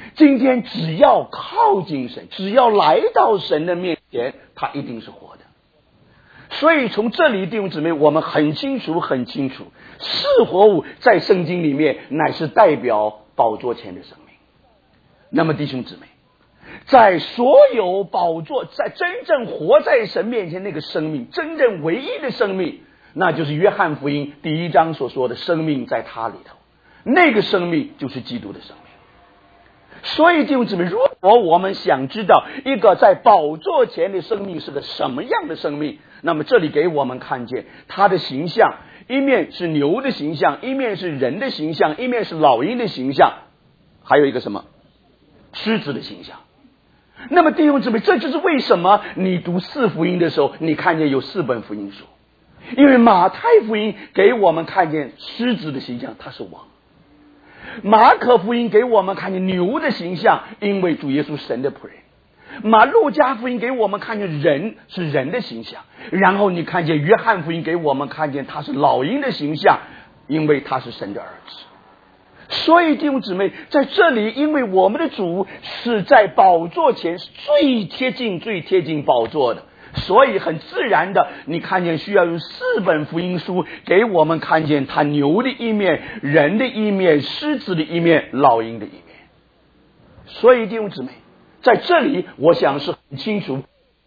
今天只要靠近神，只要来到神的面前，他一定是活的。所以从这里弟兄姊妹，我们很清楚是活物在圣经里面乃是代表宝座前的生命。那么弟兄姊妹，在所有宝座，在真正活在神面前那个生命，真正唯一的生命，那就是约翰福音1章所说的生命在他里头，那个生命就是基督的生命。所以弟兄姊妹，如果我们想知道一个在宝座前的生命是个什么样的生命，那么这里给我们看见他的形象，一面是牛的形象，一面是人的形象，一面是老鹰的形象，还有一个什么？狮子的形象。那么弟兄姊妹，这就是为什么你读4福音的时候，你看见有4本福音书，因为马太福音给我们看见狮子的形象，他是王；马可福音给我们看见牛的形象，因为主耶稣神的仆人；路加福音给我们看见人是人的形象，然后你看见约翰福音给我们看见他是老鹰的形象，因为他是神的儿子。所以弟兄姊妹，在这里，因为我们的主是在宝座前最贴近宝座的，所以很自然的，你看见需要用4本福音书给我们看见他牛的一面，人的一面，狮子的一面，老鹰的一面。所以弟兄姊妹，在这里我想是很清楚，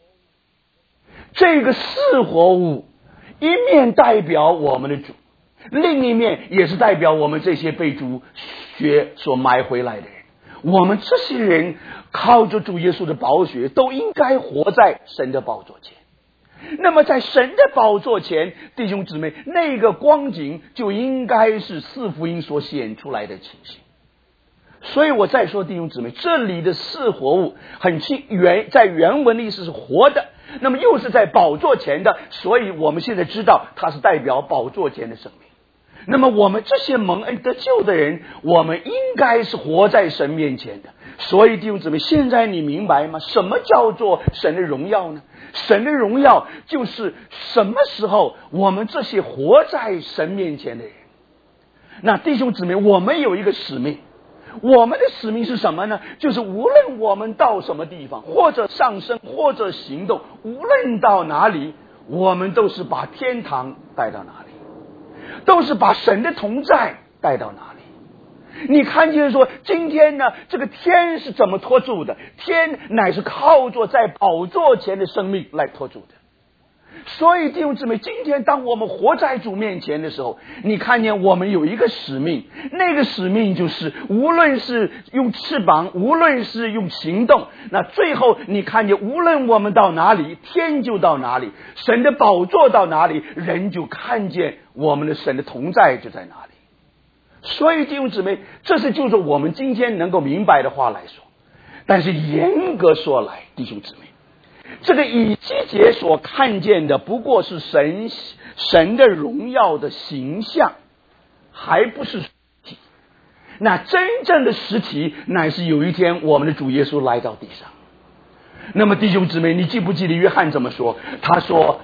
这个4活物一面代表我们的主，另一面也是代表我们这些被主血所买回来的人。我们这些人靠着主耶稣的宝血，都应该活在神的宝座前。那么在神的宝座前，弟兄姊妹，那个光景就应该是4福音所显出来的情形。所以我再说弟兄姊妹，这里的4活物很在原文的意思是活的，那么又是在宝座前的，所以我们现在知道它是代表宝座前的生命。那么我们这些蒙恩得救的人，我们应该是活在神面前的。所以弟兄姊妹，现在你明白吗？什么叫做神的荣耀呢？神的荣耀就是什么时候我们这些活在神面前的人。那弟兄姊妹，我们有一个使命，我们的使命是什么呢？就是无论我们到什么地方，或者上升，或者行动，无论到哪里，我们都是把天堂带到哪里，都是把神的同在带到哪里。你看见说今天呢，这个天是怎么托住的？天乃是靠着在宝座前的生命来托住的。所以弟兄姊妹，今天当我们活在主面前的时候，你看见我们有一个使命，那个使命就是无论是用翅膀，无论是用行动，那最后你看见无论我们到哪里，天就到哪里，神的宝座到哪里，人就看见我们的神的同在就在哪里。所以弟兄姊妹，这是就是我们今天能够明白的话来说。但是严格说来，弟兄姊妹，这个以西结所看见的不过是神的荣耀的形象，还不是实体。那真正的实体乃是有一天我们的主耶稣来到地上。那么弟兄姊妹，你记不记得约翰怎么说？他说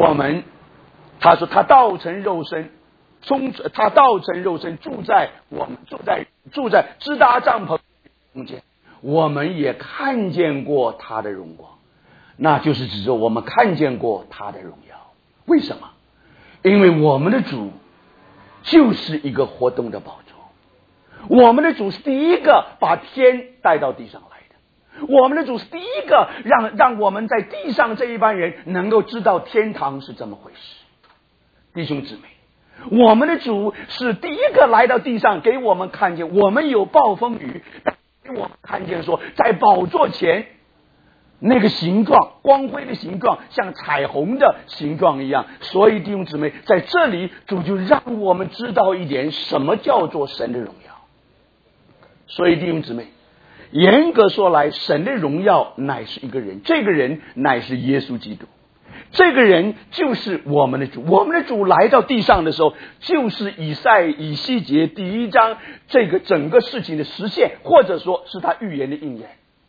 他道成肉身，住在支搭帐篷中间，我们也看见过他的荣光。那就是指着我们看见过他的荣耀。为什么？因为我们的主就是一个活动的宝座，我们的主是第一个把天带到地上来的，我们的主是第一个让我们在地上这一班人能够知道天堂是怎么回事。弟兄姊妹，我们的主是第一个来到地上，给我们看见我们有暴风雨，给我们看见说在宝座前那个形状，光辉的形状像彩虹的形状一样。所以弟兄姊妹，在这里主就让我们知道一点什么叫做神的荣耀。所以弟兄姊妹，严格说来，神的荣耀乃是一个人，这个人乃是耶稣基督，这个人就是我们的主。我们的主来到地上的时候，就是以西结1章这个整个事情的实现，或者说是他预言的应验。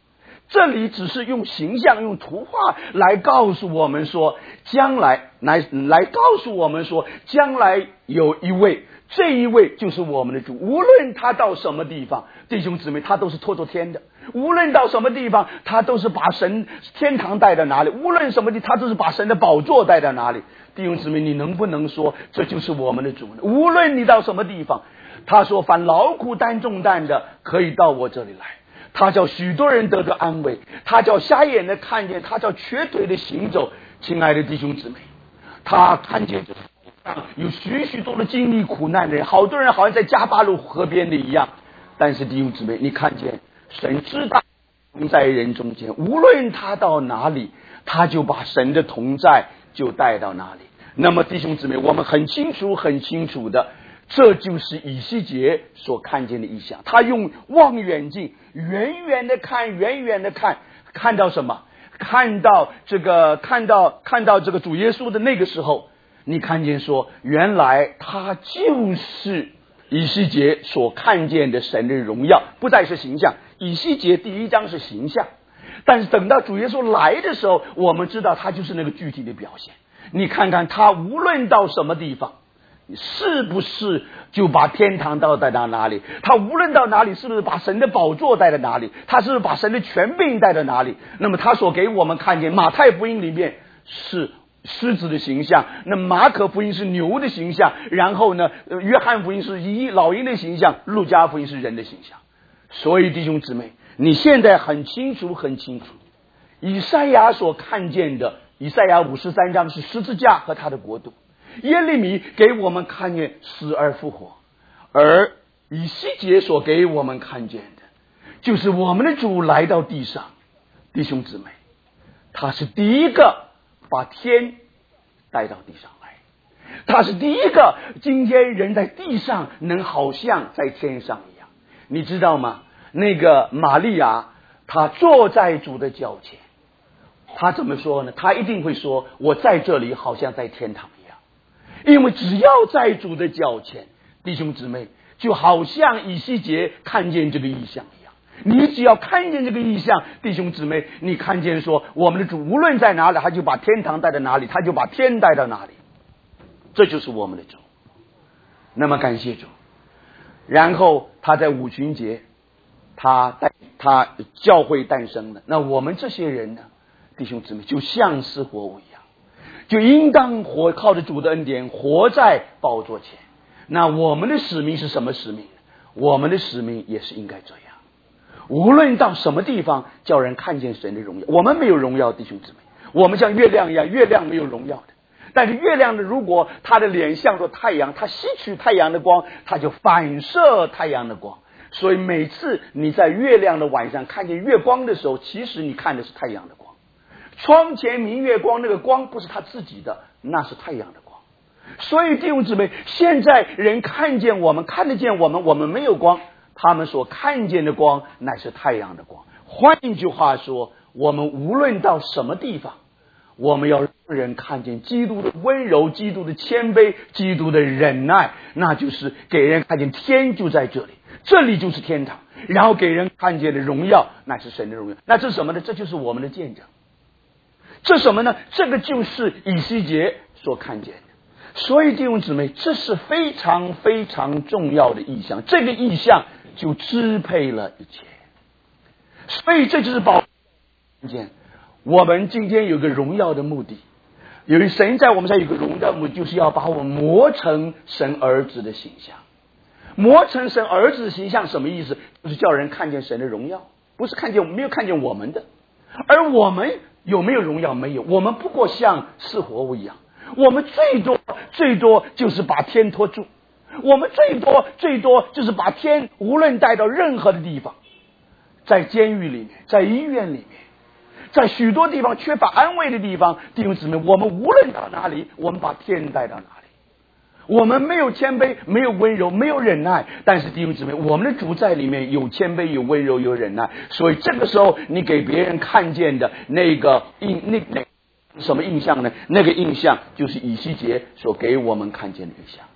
这里只是用形象、用图画来告诉我们说，将来来告诉我们说，将来有一位，这一位就是我们的主。无论他到什么地方，弟兄姊妹，他都是托着天的。无论到什么地方，他都是把神天堂带到哪里；无论什么地，他都是把神的宝座带到哪里。弟兄姊妹，你能不能说这就是我们的主呢？无论你到什么地方，他说：“凡劳苦担重担的，可以到我这里来。”他叫许多人得到安慰，他叫瞎眼的看见，他叫瘸腿的行走。亲爱的弟兄姊妹，他看见有许许多的经历苦难的人，好多人好像在加巴路河边的一样。但是弟兄姊妹，你看见神知道在人中间，无论他到哪里，他就把神的同在就带到哪里。那么弟兄姊妹，我们很清楚的，这就是以西结所看见的异象。他用望远镜远远的看，看到什么？看到这个主耶稣的那个时候，你看见说，原来他就是以西结所看见的神的荣耀，不再是形象。以西结第一章是形象，但是等到主耶稣来的时候，我们知道他就是那个具体的表现。你看看他无论到什么地方，是不是就把天堂带到哪里？他无论到哪里，是不是把神的宝座带到哪里？他是不是把神的权柄带到哪里？那么他所给我们看见，马太福音里面是狮子的形象，那马可福音是牛的形象，然后呢，约翰福音是老鹰的形象，路加福音是人的形象。所以弟兄姊妹，你现在很清楚，以赛亚所看见的，以赛亚53章是十字架和他的国度。耶利米给我们看见死而复活，而以西结所给我们看见的，就是我们的主来到地上。弟兄姊妹，他是第一个把天带到地上来，他是第一个今天人在地上能好像在天上一样。你知道吗？那个玛利亚，她坐在主的脚前，她怎么说呢？她一定会说，我在这里好像在天堂一样。因为只要在主的脚前，弟兄姊妹，就好像以西结看见这个异象一样。你只要看见这个异象，弟兄姊妹，你看见说，我们的主无论在哪里，他就把天堂带到哪里，他就把天带到哪里。这就是我们的主。那么感谢主。然后他在五旬节，他教会诞生了。那我们这些人呢，弟兄姊妹，就像是活物一样，就应当靠着主的恩典活在宝座前。那我们的使命是什么使命？我们的使命也是应该这样。无论到什么地方，叫人看见神的荣耀。我们没有荣耀，弟兄姊妹，我们像月亮一样，月亮没有荣耀的。但是月亮呢，如果它的脸向着太阳，它吸取太阳的光，它就反射太阳的光。所以每次你在月亮的晚上看见月光的时候，其实你看的是太阳的光。窗前明月光，那个光不是他自己的，那是太阳的光。所以弟兄姊妹，现在人看见我们，看得见我们，我们没有光，他们所看见的光乃是太阳的光。换一句话说，我们无论到什么地方，我们要让人看见基督的温柔，基督的谦卑，基督的忍耐，那就是给人看见天就在这里，这里就是天堂，然后给人看见的荣耀，那是神的荣耀。那这是什么呢？这就是我们的见证。这什么呢？这个就是以西结所看见的。所以弟兄姊妹，这是非常非常重要的意象，这个意象就支配了一切。所以这就是宝剑。我们今天有个荣耀的目的，由于神在我们上有个荣耀的目的，就是要把我们磨成神儿子的形象。磨成神儿子的形象什么意思？就是叫人看见神的荣耀，不是没有看见我们的。而我们有没有荣耀？没有，我们不过像是活物一样，我们最多就是把天托住，我们最多就是把天无论带到任何的地方，在监狱里面，在医院里面，在许多地方缺乏安慰的地方，弟兄姊妹，我们无论到哪里，我们把天带到哪里。我们没有谦卑，没有温柔，没有忍耐，但是弟兄姊妹，我们的主在里面有谦卑，有温柔，有忍耐。所以这个时候你给别人看见的那什么印象呢？那个印象就是以西结所给我们看见的印象。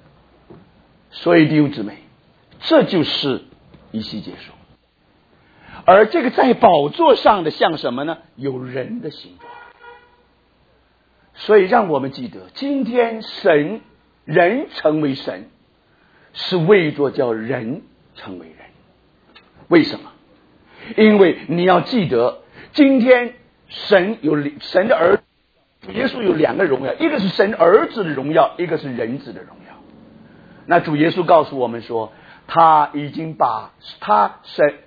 所以弟兄姊妹，这就是以西结说。 而这个在宝座上的像什么呢？有人的形状。所以让我们记得，今天人成为神，是为着叫人成为人。为什么？因为你要记得，今天神的儿子耶稣有两个荣耀，一个是神儿子的荣耀，一个是人子的荣耀。那主耶稣告诉我们说，他已经把他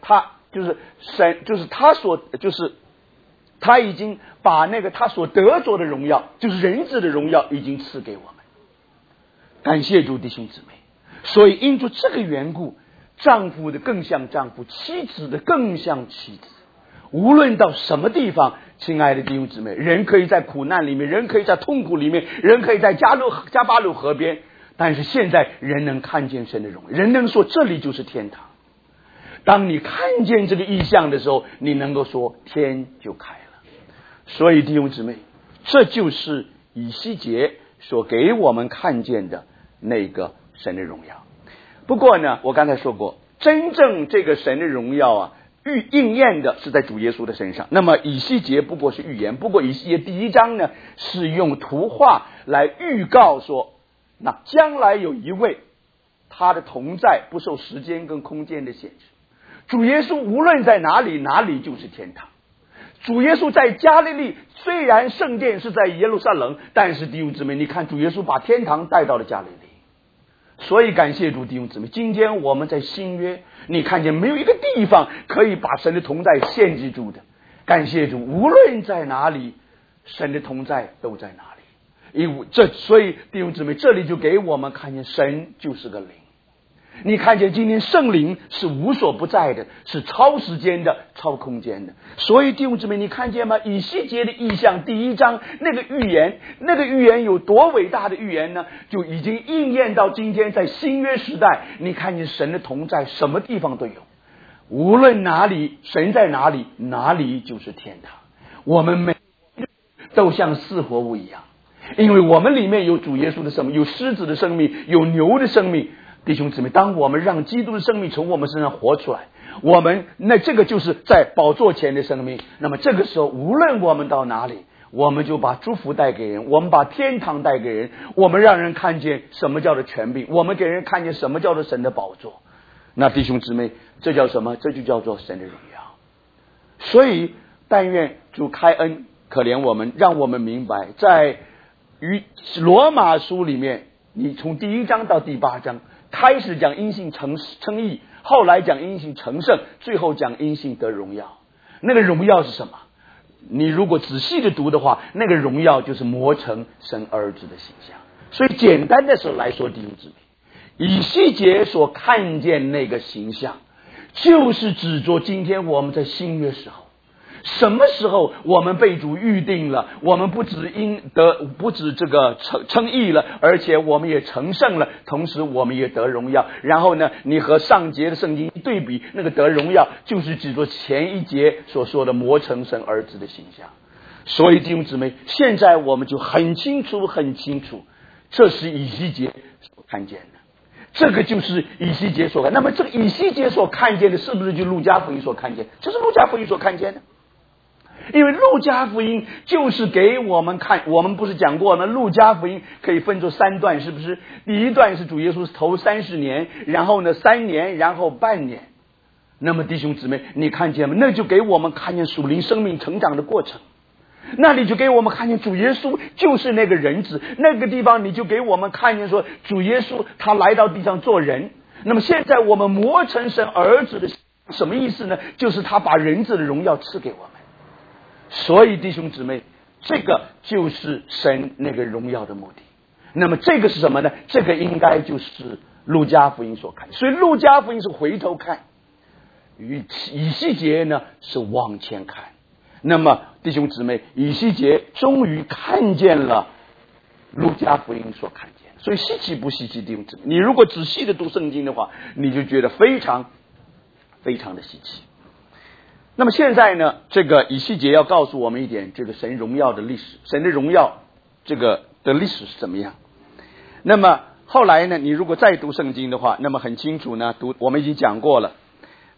已经把那个他所得着的荣耀，就是人子的荣耀，已经赐给我们。感谢主，弟兄姊妹。所以因着这个缘故，丈夫的更像丈夫，妻子的更像妻子。无论到什么地方，亲爱的弟兄姊妹，人可以在苦难里面，人可以在痛苦里面，人可以在加巴路河边，但是现在人能看见神的荣耀，人能说这里就是天堂。当你看见这个意象的时候，你能够说天就开了。所以弟兄姊妹，这就是以西结所给我们看见的那个神的荣耀。不过呢，我刚才说过，真正这个神的荣耀啊，应验的是在主耶稣的身上。那么以西结不过是预言，不过以西结第1章呢，是用图画来预告说，那将来有一位，他的同在不受时间跟空间的限制。主耶稣无论在哪里，哪里就是天堂。主耶稣在加利利，虽然圣殿是在耶路撒冷，但是弟兄姊妹，你看主耶稣把天堂带到了加利利。所以感谢主，弟兄姊妹，今天我们在新约，你看见没有一个地方可以把神的同在限制住的。感谢主，无论在哪里，神的同在都在哪里。所以弟兄姊妹，这里就给我们看见神就是个灵。你看见今天圣灵是无所不在的，是超时间的，超空间的。所以弟兄姊妹，你看见吗？以西结的意象第1章那个预言有多伟大的预言呢？就已经应验到今天，在新约时代，你看见神的同在什么地方都有，无论哪里，神在哪里，哪里就是天堂。我们每都像四活物一样，因为我们里面有主耶稣的生命，有狮子的生命，有牛的生命。弟兄姊妹，当我们让基督的生命从我们身上活出来，这个就是在宝座前的生命。那么这个时候，无论我们到哪里，我们就把祝福带给人，我们把天堂带给人，我们让人看见什么叫做权柄，我们给人看见什么叫做神的宝座。那弟兄姊妹，这叫什么？这就叫做神的荣耀。所以但愿主开恩可怜我们，让我们明白，在罗马书里面，你从第1章到第8章开始讲因信称义，后来讲因信成圣，最后讲因信得荣耀。那个荣耀是什么？你如果仔细的读的话，那个荣耀就是磨成神儿子的形象。所以简单的时候来说，弟兄姊妹，以西结所看见那个形象，就是指着今天我们在新约时候，什么时候我们被主预定了，我们不止这个称义了，而且我们也成圣了，同时我们也得荣耀。然后呢，你和上节的圣经一对比，那个得荣耀就是指着前一节所说的磨成神儿子的形象。所以弟兄姊妹，现在我们就很清楚，这是以西结所看见的，这个就是以西结所看。那么这个以西结所看见的，是不是就路加福音所看见？这是路加福音所看见的。因为路加福音就是给我们看，我们不是讲过吗？路加福音可以分作3段，是不是？第1段是主耶稣头30年，然后呢3年，然后半年。那么弟兄姊妹，你看见吗？那就给我们看见属灵生命成长的过程。那里就给我们看见主耶稣就是那个人子，那个地方你就给我们看见说主耶稣他来到地上做人。那么现在我们磨成神儿子的什么意思呢？就是他把人子的荣耀赐给我们。所以弟兄姊妹，这个就是神那个荣耀的目的。那么这个是什么呢？这个应该就是路加福音所看的。所以路加福音是回头看，以西结呢是往前看。那么弟兄姊妹，以西结终于看见了路加福音所看见。所以稀奇不稀奇，弟兄姊妹？你如果仔细的读圣经的话，你就觉得非常非常的稀奇。那么现在呢，这个以西结要告诉我们一点，这个神荣耀的历史，神的荣耀这个的历史是怎么样。那么后来呢，你如果再读圣经的话，那么很清楚呢，我们已经讲过了。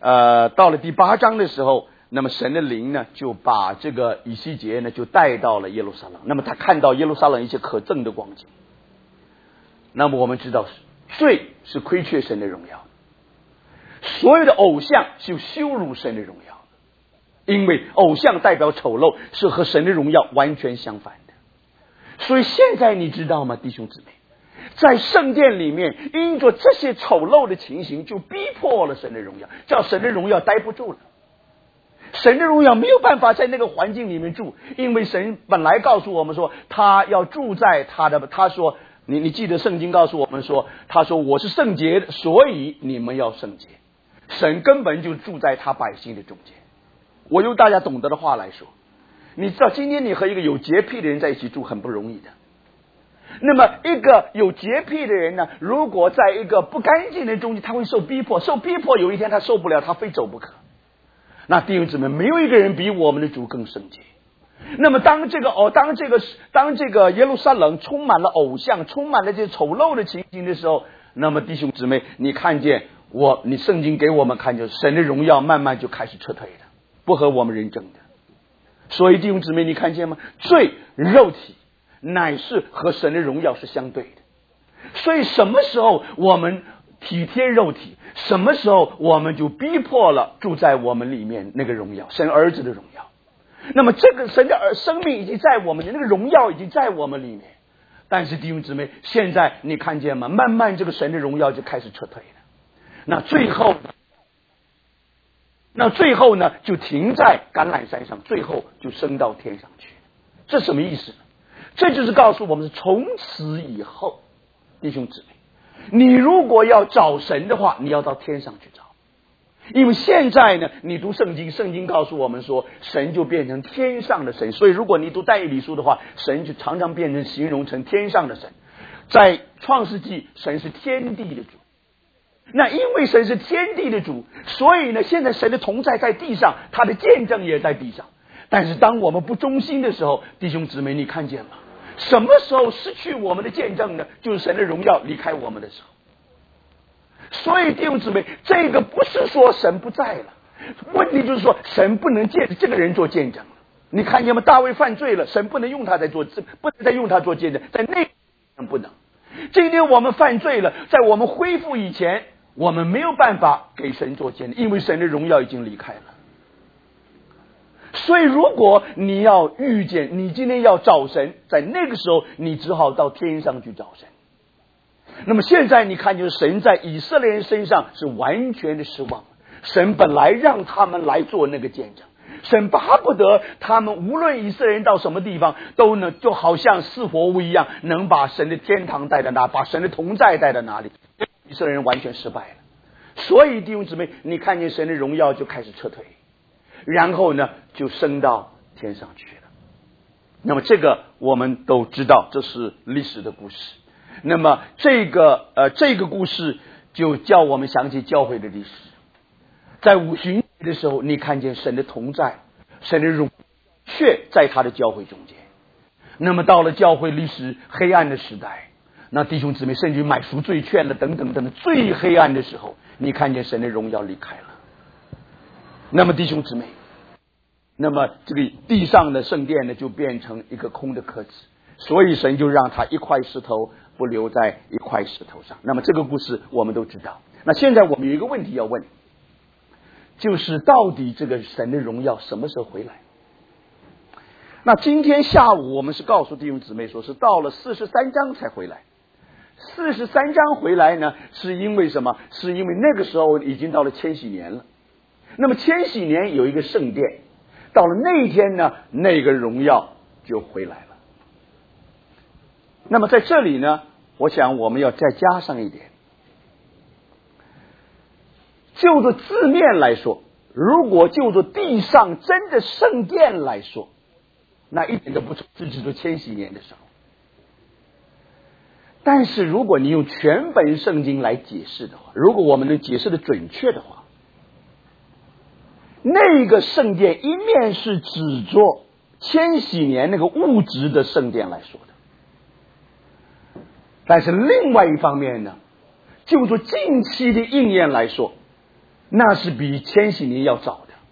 到了第8章的时候，那么神的灵呢就把这个以西结呢就带到了耶路撒冷，那么他看到耶路撒冷一些可憎的光景。那么我们知道罪是亏缺神的荣耀，所有的偶像就羞辱神的荣耀，因为偶像代表丑陋，是和神的荣耀完全相反的。所以现在你知道吗，弟兄姊妹，在圣殿里面因着这些丑陋的情形，就逼迫了神的荣耀，叫神的荣耀待不住了。神的荣耀没有办法在那个环境里面住，因为神本来告诉我们说他要住在他说你记得圣经告诉我们说，他说我是圣洁的，所以你们要圣洁。神根本就住在他百姓的中间。我用大家懂得的话来说，你知道今天你和一个有洁癖的人在一起住很不容易的。那么一个有洁癖的人呢，如果在一个不干净的中间，他会受逼迫，有一天他受不了，他非走不可。那弟兄姊妹，没有一个人比我们的主更圣洁。那么当这个耶路撒冷充满了偶像，充满了这些丑陋的情形的时候，那么弟兄姊妹，你看见你圣经给我们看见神的荣耀慢慢就开始撤退了，不和我们人争的。所以弟兄姊妹，你看见吗？罪肉体乃是和神的荣耀是相对的。所以什么时候我们体贴肉体，什么时候我们就逼迫了住在我们里面那个荣耀，神儿子的荣耀。那么这个神的生命已经在我们的那个荣耀已经在我们里面。但是弟兄姊妹，现在你看见吗？慢慢这个神的荣耀就开始撤退了。那最后呢就停在橄榄山上，最后就升到天上去。这什么意思呢？这就是告诉我们，从此以后，弟兄姊妹，你如果要找神的话，你要到天上去找。因为现在呢，你读圣经告诉我们说，神就变成天上的神。所以如果你读但以理书的话，神就常常变成形容成天上的神。在创世纪，神是天地的主。那因为神是天地的主，所以呢，现在神的同在在地上，他的见证也在地上。但是当我们不忠心的时候，弟兄姊妹，你看见吗？什么时候失去我们的见证呢？就是神的荣耀离开我们的时候。所以弟兄姊妹，这个不是说神不在了，问题就是说神不能借着这个人做见证了。你看见吗？大卫犯罪了，神不能用他不能再用他做见证，在那不能。今天我们犯罪了，在我们恢复以前，我们没有办法给神做见证，因为神的荣耀已经离开了。所以如果你要遇见，你今天要找神，在那个时候你只好到天上去找神。那么现在你看见神在以色列人身上是完全的失望，神本来让他们来做那个见证，神巴不得他们无论以色列人到什么地方都能就好像四活物一样，能把神的天堂带到哪，把神的同在带到哪里。以色列人完全失败了。所以弟兄姊妹，你看见神的荣耀就开始撤退，然后呢就升到天上去了。那么这个我们都知道，这是历史的故事。那么这个故事就叫我们想起教会的历史。在五旬节的时候，你看见神的同在，神的荣却在他的教会中间。那么到了教会历史黑暗的时代，那弟兄姊妹甚至买赎罪券了等等等等，最黑暗的时候，你看见神的荣耀离开了。那么弟兄姊妹，那么这个地上的圣殿呢就变成一个空的壳子，所以神就让他一块石头不留在一块石头上。那么这个故事我们都知道。那现在我们有一个问题要问，就是到底这个神的荣耀什么时候回来？那今天下午我们是告诉弟兄姊妹说，是到了43章才回来。43章回来呢，是因为什么？是因为那个时候已经到了千禧年了。那么千禧年有一个圣殿，到了那一天呢，那个荣耀就回来了。那么在这里呢，我想我们要再加上一点，就着字面来说，如果就着地上真的圣殿来说，那一点都不错，这只是千禧年的时候。但是如果你用全本圣经来解释的话，如果我们能解释的准确的话，那个圣殿一面是指着千禧年那个物质的圣殿来说的，但是另外一方面呢，就着近期的应验来说， 那是比千禧年要早的。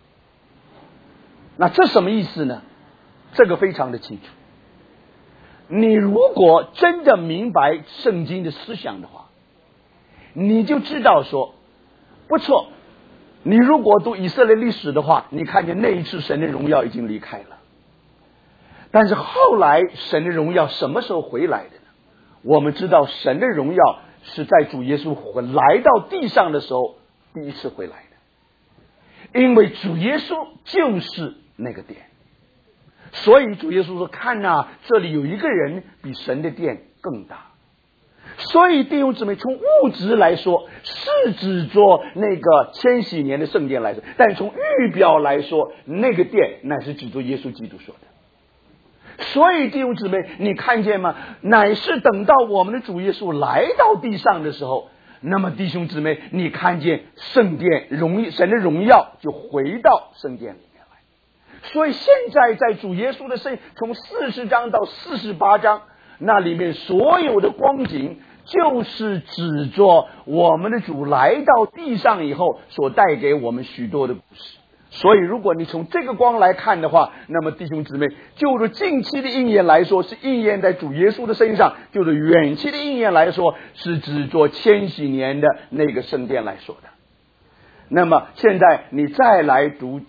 那这什么意思呢？这个非常的清楚。你如果真的明白圣经的思想的话，你就知道说，不错，你如果读以色列历史的话，你看见那一次神的荣耀已经离开了。但是后来神的荣耀什么时候回来的呢？我们知道神的荣耀是在主耶稣来到地上的时候第一次回来的，因为主耶稣就是那个殿。所以主耶稣说，看啊，这里有一个人比神的殿更大。所以弟兄姊妹，从物质来说是指着那个千禧年的圣殿来说，但从预表来说，那个殿乃是指着耶稣基督说的。所以弟兄姊妹，你看见吗？乃是等到我们的主耶稣来到地上的时候，那么弟兄姊妹，你看见圣殿神的荣耀就回到圣殿里面来。所以现在在主耶稣的从40章到48章，那里面所有的光景就是指着我们的主来到地上以后所带给我们许多的故事。所以如果你从这个光来看的话，那么弟兄姊妹，就是近期的应验来说是应验在主耶稣的身上，就是远期的应验来说是指着千禧年的那个圣殿来说的。那么现在你再来读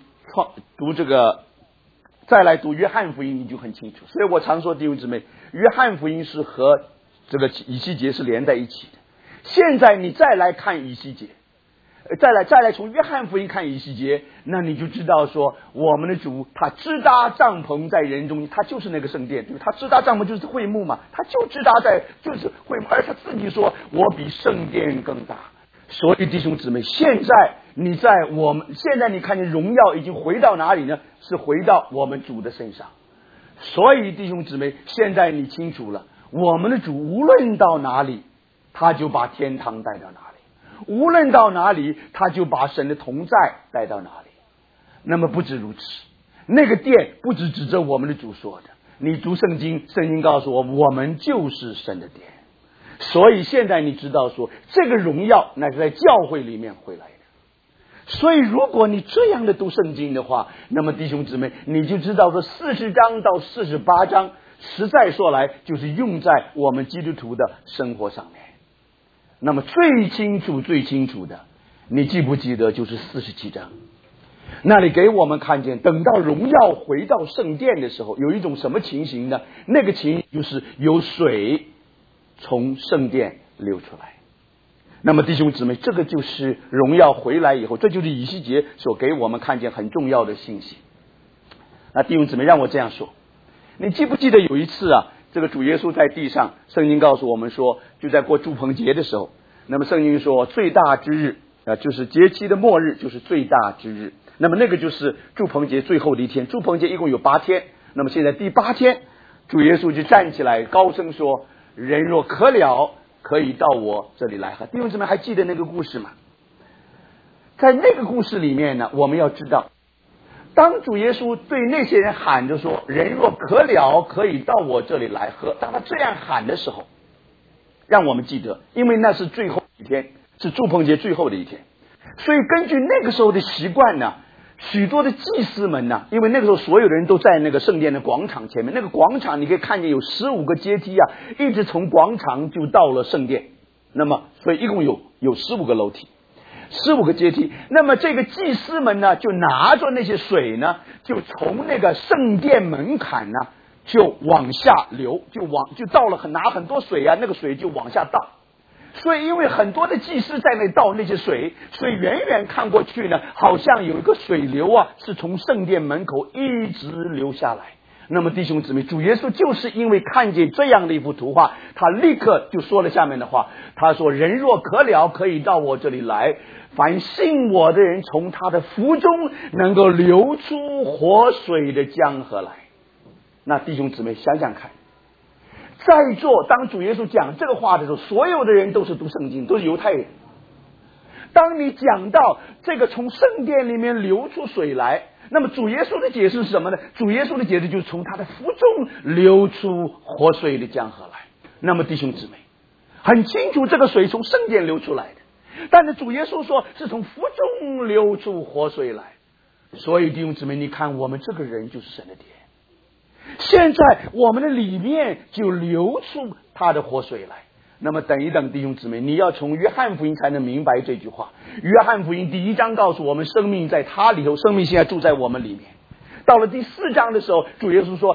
约翰福音，你就很清楚。所以我常说弟兄姊妹，约翰福音是和这个以西结是连在一起的。现在你再来看以西结，再来从约翰福音看以西结，那你就知道说，我们的主他支搭帐篷在人中，他就是那个圣殿，他支搭帐篷就是会幕嘛，他就支搭在就是会幕，而他自己说我比圣殿更大。所以弟兄姊妹，现在你看见荣耀已经回到哪里呢？是回到我们主的身上。所以弟兄姊妹，现在你清楚了，我们的主无论到哪里，他就把天堂带到哪里，无论到哪里，他就把神的同在带到哪里。那么不止如此，那个殿不只指着我们的主说的，你读圣经告诉我们就是神的殿。所以现在你知道说，这个荣耀乃是在教会里面回来的。所以如果你这样的读圣经的话，那么弟兄姊妹，你就知道说40章到48章实在说来就是用在我们基督徒的生活上面。那么最清楚的，你记不记得就是47章，那里给我们看见等到荣耀回到圣殿的时候，有一种什么情形呢？那个情形就是有水从圣殿流出来。那么弟兄姊妹，这个就是荣耀回来以后，这就是以西结所给我们看见很重要的信息。那弟兄姊妹，让我这样说，你记不记得有一次啊，这个主耶稣在地上，圣经告诉我们说，就在过住棚节的时候，那么圣经说最大之日就是节期的末日，就是最大之日。那么那个就是住棚节最后的一天，住棚节一共有8天，那么现在第8天，主耶稣就站起来高声说，人若渴了，可以到我这里来喝。弟兄姊妹还记得那个故事吗？在那个故事里面呢，我们要知道，当主耶稣对那些人喊着说，人若渴了，可以到我这里来喝，当他这样喊的时候，让我们记得，因为那是最后一天，是住棚节最后的一天，所以根据那个时候的习惯呢，许多的祭司们呢，因为那个时候所有的人都在那个圣殿的广场前面，那个广场你可以看见有15个阶梯啊，一直从广场就到了圣殿。那么所以一共有15个楼梯，15个阶梯。那么这个祭司们呢，就拿着那些水呢，就从那个圣殿门槛呢就往下流，就到了拿很多水啊，那个水就往下倒。所以因为很多的祭司在那倒那些水，所以远远看过去呢，好像有一个水流啊，是从圣殿门口一直流下来。那么弟兄姊妹，主耶稣就是因为看见这样的一幅图画，他立刻就说了下面的话，他说，人若渴了，可以到我这里来，凡信我的人，从他的腹中能够流出活水的江河来。那弟兄姊妹想想看，在座当主耶稣讲这个话的时候，所有的人都是读圣经，都是犹太人。当你讲到这个从圣殿里面流出水来，那么主耶稣的解释是什么呢？主耶稣的解释就是从他的腹中流出活水的江河来。那么弟兄姊妹很清楚，这个水从圣殿流出来的， 但是主耶稣说是从腹中流出活水来。所以弟兄姊妹，你看我们这个人就是神的殿，现在我们的里面就流出他的活水来。那么等一等，弟兄姊妹，你要从约翰福音才能明白这句话。约翰福音第1章告诉我们，生命在他里头，生命现在住在我们里面。到了第4章的时候，主耶稣说，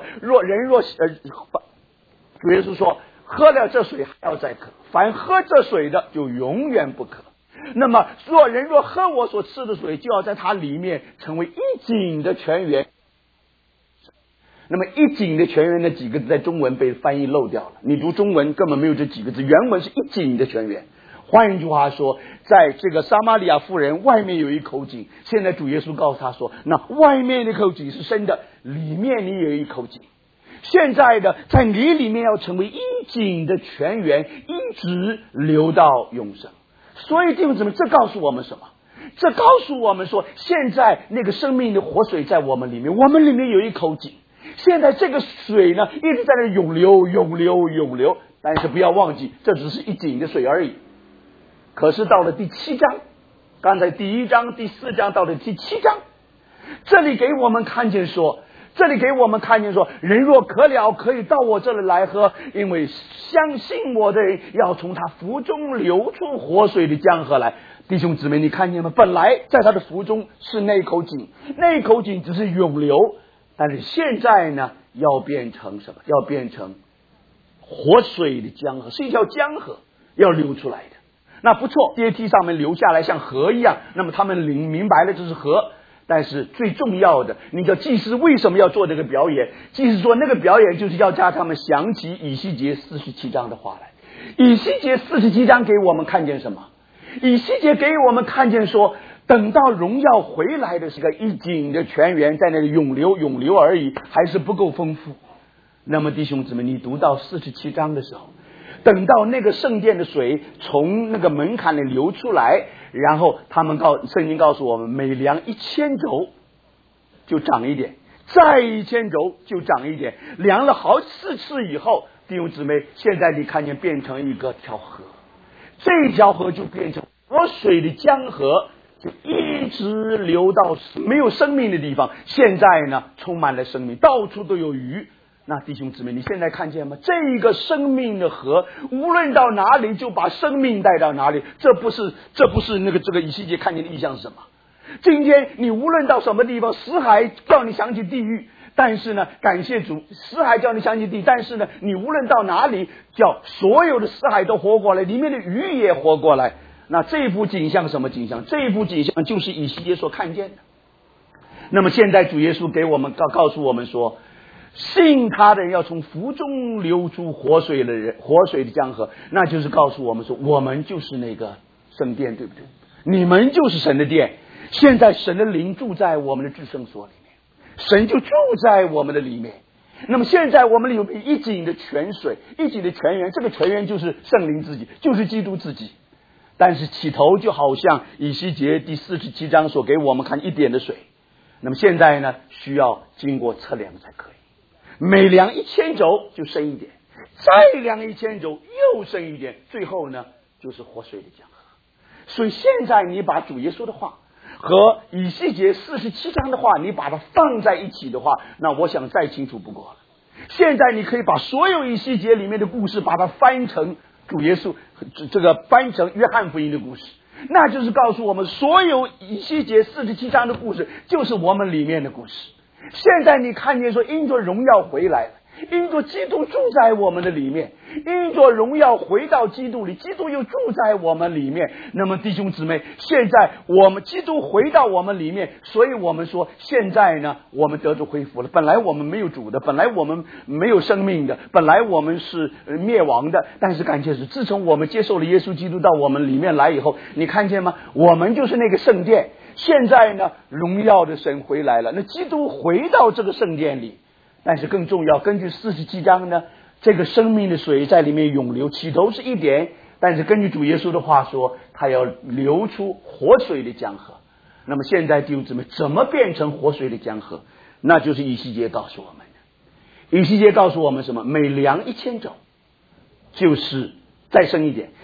主耶稣说，喝了这水还要再渴，凡喝这水的就永远不渴。那么人若喝我所吃的水，就要在它里面成为一井的泉源。那么一井的泉源那几个字在中文被翻译漏掉了，你读中文根本没有这几个字，原文是一井的泉源。换一句话说，在这个撒玛利亚妇人外面有一口井，现在主耶稣告诉他说，那外面那口井是深的，里面你有一口井。现在的在你里面要成为一井的泉源，一直流到永生。所以弟兄姊妹，这告诉我们什么？这告诉我们说，现在那个生命的活水在我们里面，我们里面有一口井。现在这个水呢，一直在那涌流，但是不要忘记，这只是一井的水而已。可是到了第7章，刚才第1章、第4章到了第7章，这里给我们看见说，人若渴了，可以到我这里来喝，因为相信我的人要从他腹中流出活水的江河来。弟兄姊妹，你看见吗？本来在他的腹中是那口井，那口井只是涌流，但是现在呢，要变成什么？要变成活水的江河，是一条江河要流出来的。那不错，阶梯上面流下来像河一样，那么他们明白了这是河。但是最重要的，你知道祭司为什么要做这个表演？祭司说那个表演就是要叫他们想起以西结47章的话来。以西结47章给我们看见什么？以西结给我们看见说，等到荣耀回来的是个一井的泉源在那里涌流而已，还是不够丰富。那么弟兄姊妹，你读到47章的时候，等到那个圣殿的水从那个门槛里流出来，然后圣经告诉我们，每量1000肘就长一点，再1000肘就长一点，量了好4次以后，弟兄姊妹，现在你看见变成一个条河，这条河就变成活水的江河，就一直流到没有生命的地方。现在呢，充满了生命，到处都有鱼。那弟兄姊妹，你现在看见吗？这个生命的河，无论到哪里就把生命带到哪里。这不是这个以西结看见的意象是什么？今天你无论到什么地方，死海叫你想起地狱，但是呢，感谢主，死海叫你想起地狱，但是呢，你无论到哪里，叫所有的死海都活过来，里面的鱼也活过来。那这幅景象什么景象？这幅景象就是以西结所看见的。那么现在主耶稣给我们告诉我们说，信他的人要从腹中流出活水的江河，那就是告诉我们说，我们就是那个圣殿，对不对？你们就是神的殿。现在神的灵住在我们的至圣所里面，神就住在我们的里面。那么现在我们有一井的泉水，一井的泉源，这个泉源就是圣灵自己，就是基督自己。但是起头就好像以西结第47章所给我们看一点的水，那么现在呢，需要经过测量才可以。每量1000肘就深一点，再量1000肘又深一点，最后呢就是活水的江河。所以现在你把主耶稣的话和以西结47章的话，你把它放在一起的话，那我想再清楚不过了。现在你可以把所有以西结里面的故事，把它翻成主耶稣翻成约翰福音的故事，那就是告诉我们，所有以西结47章的故事就是我们里面的故事。现在你看见说，因着荣耀回来了，因着基督住在我们的里面，因着荣耀回到基督里，基督又住在我们里面。那么弟兄姊妹，现在我们基督回到我们里面，所以我们说现在呢，我们得着恢复了。本来我们没有主的，本来我们没有生命的，本来我们是灭亡的，但是感谢主，自从我们接受了耶稣基督到我们里面来以后，你看见吗？我们就是那个圣殿。现在呢，荣耀的神回来了，那基督回到这个圣殿里。但是更重要，根据47章呢，这个生命的水在里面涌流，起头是一点，但是根据主耶稣的话说，他要流出活水的江河。那么现在弟兄姊妹，怎么变成活水的江河？那就是以西结告诉我们的。以西结告诉我们什么？每量1000肘就是再深一点，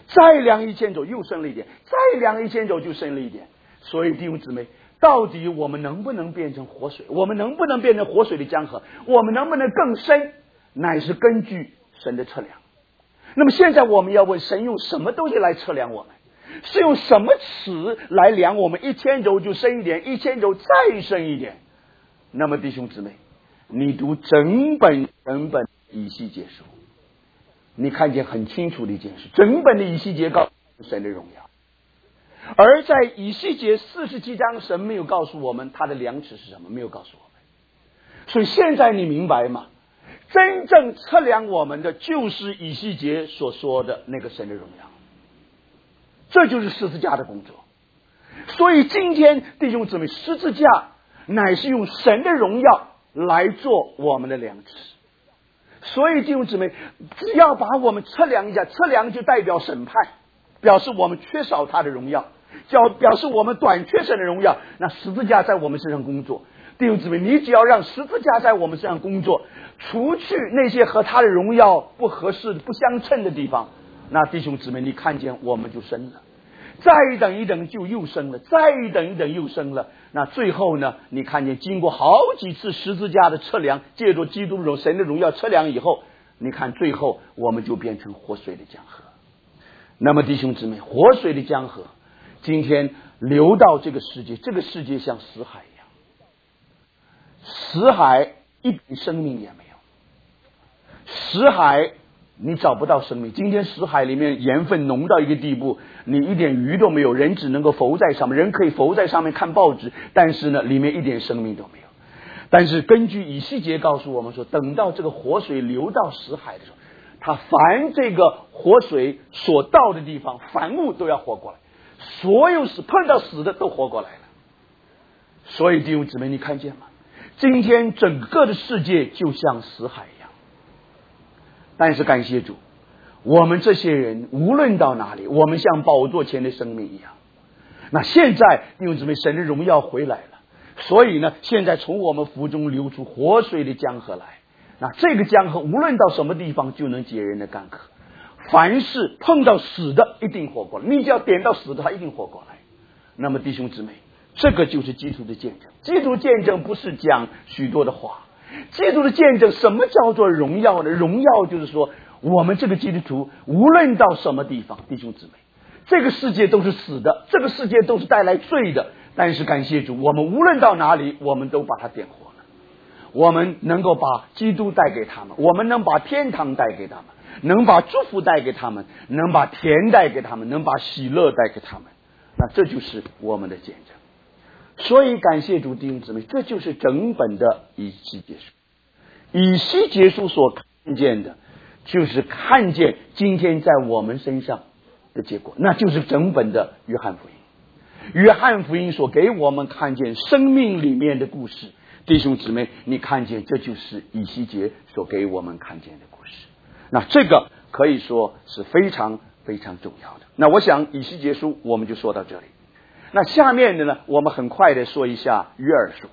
再量1000肘又升了一点，再量1000肘就升了一点。所以弟兄姊妹，到底我们能不能变成活水？我们能不能变成活水的江河？我们能不能更深？乃是根据神的测量。那么现在我们要问神，用什么东西来测量我们？是用什么尺来量我们？1000肘就深一点，1000肘再深一点。那么弟兄姊妹，你读整本以西结书，你看见很清楚的一件事，整本的以西结告诉神的荣耀。而在以西结47章，神没有告诉我们他的量尺是什么，没有告诉我们。所以现在你明白吗？真正测量我们的就是以西结所说的那个神的荣耀，这就是十字架的工作。所以今天弟兄姊妹，十字架乃是用神的荣耀来做我们的量尺。所以弟兄姊妹，只要把我们测量一下，测量就代表审判，表示我们缺少他的荣耀，表示我们短缺神的荣耀。那十字架在我们身上工作，弟兄姊妹，你只要让十字架在我们身上工作，除去那些和他的荣耀不合适、不相称的地方，那弟兄姊妹，你看见我们就升了，再等一等就又升了，再等一等又升了。那最后呢，你看见经过好几次十字架的测量，借着基督神的荣耀测量以后，你看最后我们就变成活水的江河。那么弟兄姊妹，活水的江河今天流到这个世界，这个世界像死海一样，死海一点生命也没有，死海你找不到生命。今天死海里面盐分浓到一个地步，你一点鱼都没有，人只能够浮在上面，人可以浮在上面看报纸，但是呢里面一点生命都没有。但是根据以西结告诉我们说，等到这个活水流到死海的时候，它凡这个活水所到的地方，凡物都要活过来，所有碰到死的都活过来了。所以弟兄姊妹，你看见吗？今天整个的世界就像死海一样。但是感谢主，我们这些人无论到哪里，我们像宝座前的生命一样。那现在弟兄姊妹，神的荣耀回来了，所以呢，现在从我们腹中流出活水的江河来。那这个江河无论到什么地方就能解人的干渴，凡是碰到死的一定活过来，你只要点到死的，他一定活过来。那么弟兄姊妹，这个就是基督的见证。基督见证不是讲许多的话，基督的见证什么叫做荣耀呢？荣耀就是说，我们这个基督徒无论到什么地方，弟兄姊妹，这个世界都是死的，这个世界都是带来罪的，但是感谢主，我们无论到哪里，我们都把它点活了。我们能够把基督带给他们，我们能把天堂带给他们，能把祝福带给他们，能把甜带给他们，能把喜乐带给他们。那这就是我们的见证。所以感谢主弟兄姊妹，这就是整本的以西结书。以西结书所看见的，就是看见今天在我们身上的结果，那就是整本的约翰福音。约翰福音所给我们看见生命里面的故事，弟兄姊妹，你看见这就是以西结所给我们看见的故事。那这个可以说是非常非常重要的。那我想以西结书我们就说到这里。那下面的呢，我们很快的说一下约珥书。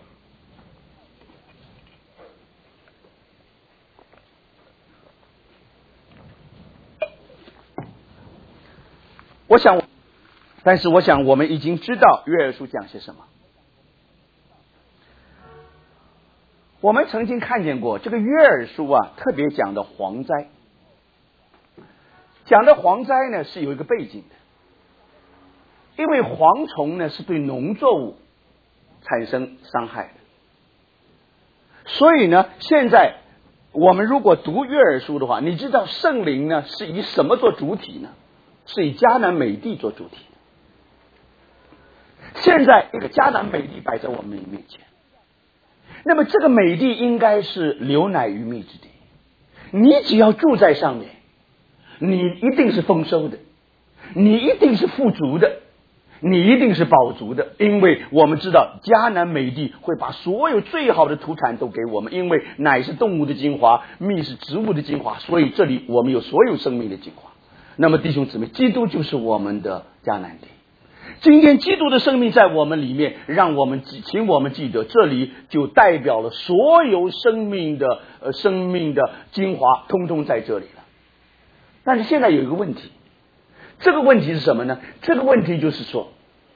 但是我想我们已经知道约珥书讲些什么。我们曾经看见过这个约珥书啊，特别讲的蝗灾。讲的蝗灾呢是有一个背景的，因为蝗虫呢是对农作物产生伤害的，所以呢，现在我们如果读约珥书的话，你知道圣灵呢是以什么做主体呢？是以迦南美地做主体的。现在这个迦南美地摆在我们面前，那么这个美地应该是流奶与蜜之地，你只要住在上面，你一定是丰收的，你一定是富足的，你一定是饱足的，因为我们知道迦南美地会把所有最好的土产都给我们，因为奶是动物的精华，蜜是植物的精华，所以这里我们有所有生命的精华。那么弟兄姊妹，基督就是我们的迦南地。今天基督的生命在我们里面，请我们记得，这里就代表了所有生命的精华通通在这里了。但是现在有一个问题， 这个问题是什么呢？这个问题就是说，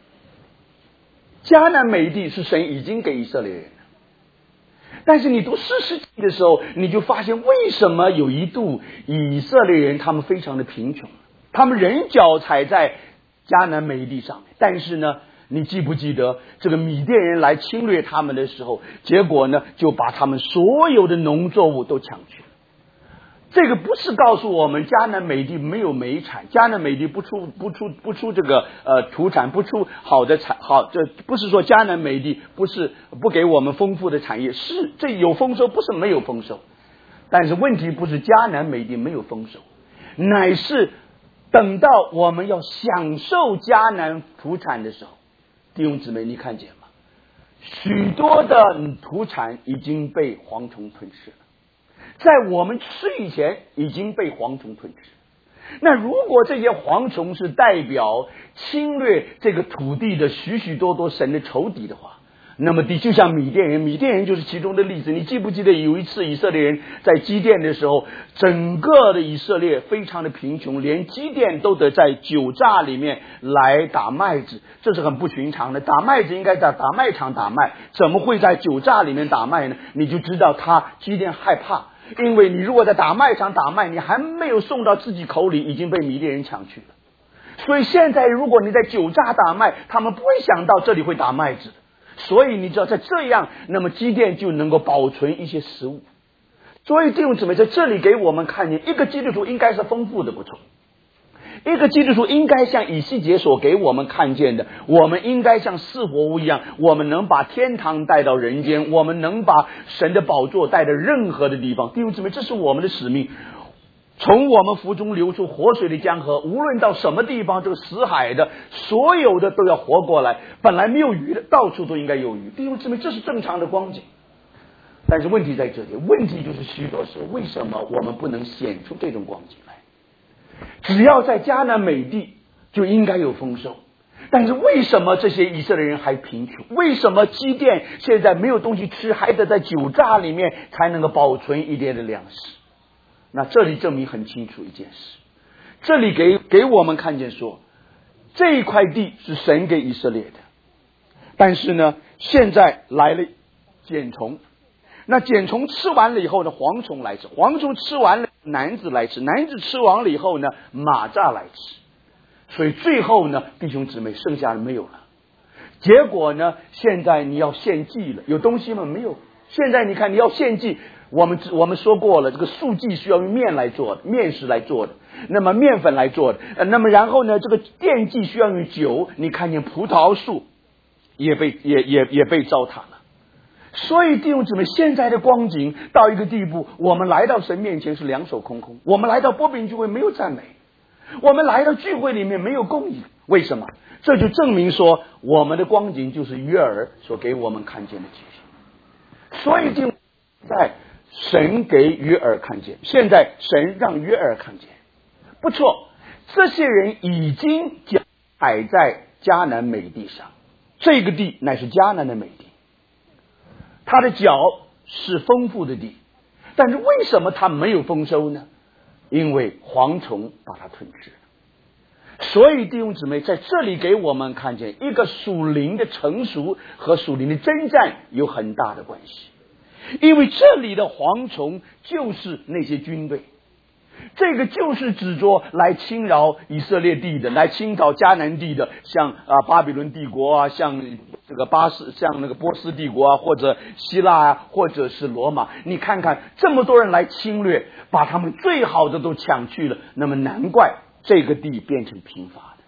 迦南美地是神已经给以色列人了，但是你读士师记的时候，你就发现为什么有一度以色列人他们非常的贫穷，他们人脚踩在迦南美地上面，但是呢，你记不记得这个米甸人来侵略他们的时候，结果呢就把他们所有的农作物都抢去了。这个不是告诉我们迦南美地没有美产，迦南美地不出这个土产，不出好的这不是说迦南美地不给我们丰富的产业，是这有丰收，不是没有丰收。但是问题不是迦南美地没有丰收，乃是等到我们要享受迦南土产的时候，弟兄姊妹，你看见吗？许多的土产已经被蝗虫吞噬了。在我们吃以前已经被蝗虫吞噬。那如果这些蝗虫是代表侵略这个土地的许许多多神的仇敌的话，那么就像米甸人就是其中的例子。你记不记得有一次以色列人在基甸的时候，整个的以色列非常的贫穷，连基甸都得在酒榨里面来打麦子，这是很不寻常的。打麦子应该在打麦场打麦，怎么会在酒榨里面打麦呢？你就知道基甸害怕，因为你如果在打麦场打麦，你还没有送到自己口里，已经被米甸人抢去了。所以现在如果你在酒榨打麦，他们不会想到这里会打麦子的。所以你知道在这样，那么基甸就能够保存一些食物。所以弟兄姊妹，在这里给我们看见，一个基督徒应该是丰富的，不错。一个基督徒应该像以西结所给我们看见的，我们应该像四活物一样，我们能把天堂带到人间，我们能把神的宝座带到任何的地方。弟兄姊妹，这是我们的使命。从我们腹中流出活水的江河，无论到什么地方，这个死海的所有的都要活过来。本来没有鱼的，到处都应该有鱼。弟兄姊妹，这是正常的光景。但是问题在这里，问题就是许多时候为什么我们不能显出这种光景来？只要在迦南美地就应该有丰收，但是为什么这些以色列人还贫穷？为什么基甸现在没有东西吃，还得在酒榨里面才能够保存一点的粮食？那这里证明很清楚一件事，这里给我们看见说，这一块地是神给以色列的，但是呢，现在来了茧虫。那茧虫吃完了以后呢，蝗虫来吃，蝗虫吃完了，男子来吃，男子吃完了以后呢，蚂蚱来吃。所以最后呢，弟兄姊妹，剩下的没有了。结果呢，现在你要献祭了，有东西吗？没有。现在你看你要献祭，我们说过了，这个素祭需要用面来做的，面食来做的，那么面粉来做的，那么然后呢，这个奠祭需要用酒，你看见葡萄树也被糟蹋了。所以弟兄姊妹，现在的光景到一个地步，我们来到神面前是两手空空，我们来到波饼聚会没有赞美，我们来到聚会里面没有供应。为什么？这就证明说我们的光景就是约珥所给我们看见的情形。所以就在神给约珥看见，现在神让约珥看见，不错，这些人已经踩在迦南美地上，这个地乃是迦南的美地，他的脚是丰富的地，但是为什么他没有丰收呢？因为蝗虫把它吞噬了。所以弟兄姊妹，在这里给我们看见一个属灵的成熟和属灵的征战有很大的关系。因为这里的蝗虫就是那些军队，这个就是指着来侵扰以色列地的，来侵扰迦南地的，像巴比伦帝国啊，像这个像那个波斯帝国啊，或者希腊啊，或者是罗马。你看看这么多人来侵略，把他们最好的都抢去了，那么难怪这个地变成贫乏的。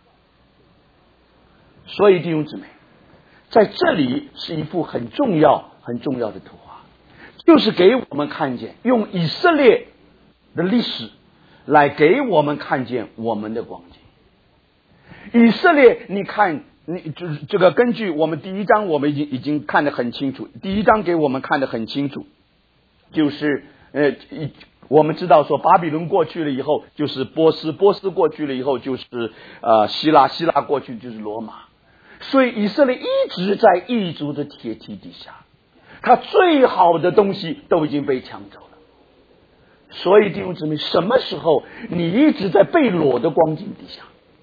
所以弟兄姊妹，在这里是一幅很重要的图画，就是给我们看见用以色列的历史来给我们看见我们的光景。以色列，你看，就是这个根据我们第一章我们已经看得很清楚，第一章给我们看得很清楚，就是我们知道说巴比伦过去了以后就是波斯过去了以后就是希腊过去就是罗马。所以以色列一直在异族的铁蹄底下，他最好的东西都已经被抢走了。所以弟兄姊妹，什么时候你一直在被掳的光景底下，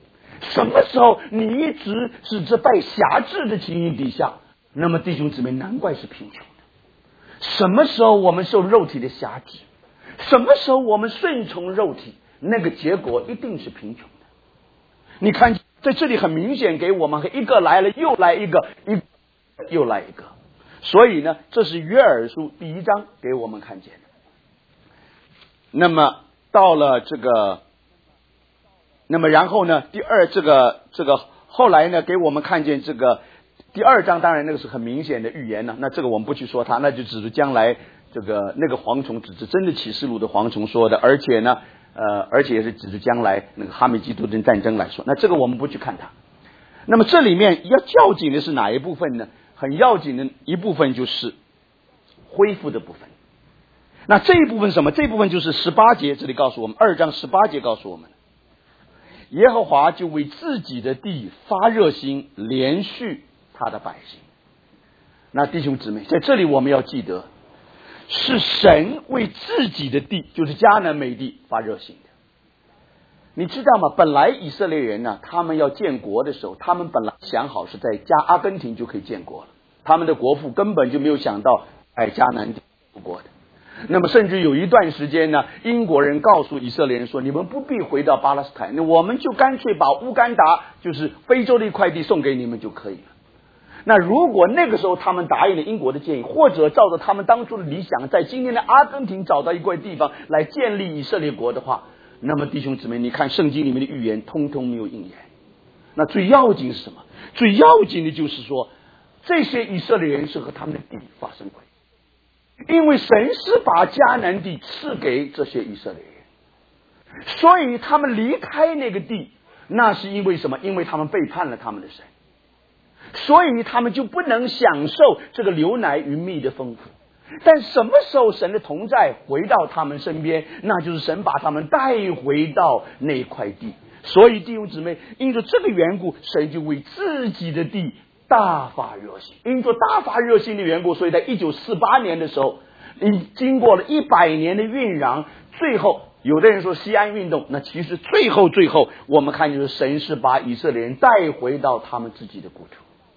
什么时候你一直是在拜辖制的情形底下，那么弟兄姊妹，难怪是贫穷的。什么时候我们受肉体的辖制，什么时候我们顺从肉体，那个结果一定是贫穷的。你看在这里很明显给我们一个来了又来一个，又来一个。所以呢，这是约珥书第1章给我们看见的。那么到了这个，那么然后呢，这个后来呢，给我们看见这个第2章，当然那个是很明显的预言了。那这个我们不去说它，那就只是将来这个那个蝗虫只是真的启示录的蝗虫说的，而且呢，而且也是只是将来那个哈梅基督的战争来说。那这个我们不去看它。那么这里面要要紧的是哪一部分呢？很要紧的一部分就是恢复的部分。那这一部分是什么？这一部分就是18节，这里告诉我们，2章18节告诉我们，耶和华就为自己的地发热心，连续他的百姓。那弟兄姊妹，在这里我们要记得，是神为自己的地，就是迦南美地发热心的。你知道吗？本来以色列人呢，他们要建国的时候，他们本来想好是在阿根廷就可以建国了，他们的国父根本就没有想到迦南地建国的。那么甚至有一段时间呢，英国人告诉以色列人说，你们不必回到巴勒斯坦，那我们就干脆把乌干达，就是非洲的一块地送给你们就可以了。那如果那个时候他们答应了英国的建议，或者照着他们当初的理想，在今天的阿根廷找到一块地方来建立以色列国的话，那么弟兄姊妹，你看圣经里面的预言通通没有应验。那最要紧是什么？最要紧的就是说，这些以色列人是和他们的地发生关系，因为神是把迦南地赐给这些以色列人，所以他们离开那个地，那是因为什么？因为他们背叛了他们的神，所以他们就不能享受这个流奶与蜜的丰富。但什么时候神的同在回到他们身边，那就是神把他们带回到那块地。所以弟兄姊妹，因着这个缘故，神就为自己的地大发热心。因着大发热心的缘故，所以在1948年的时候，经过了100年的酝酿，最后有的人说西安运动，那其实最后我们看就是神是把以色列人带回到他们自己的故土。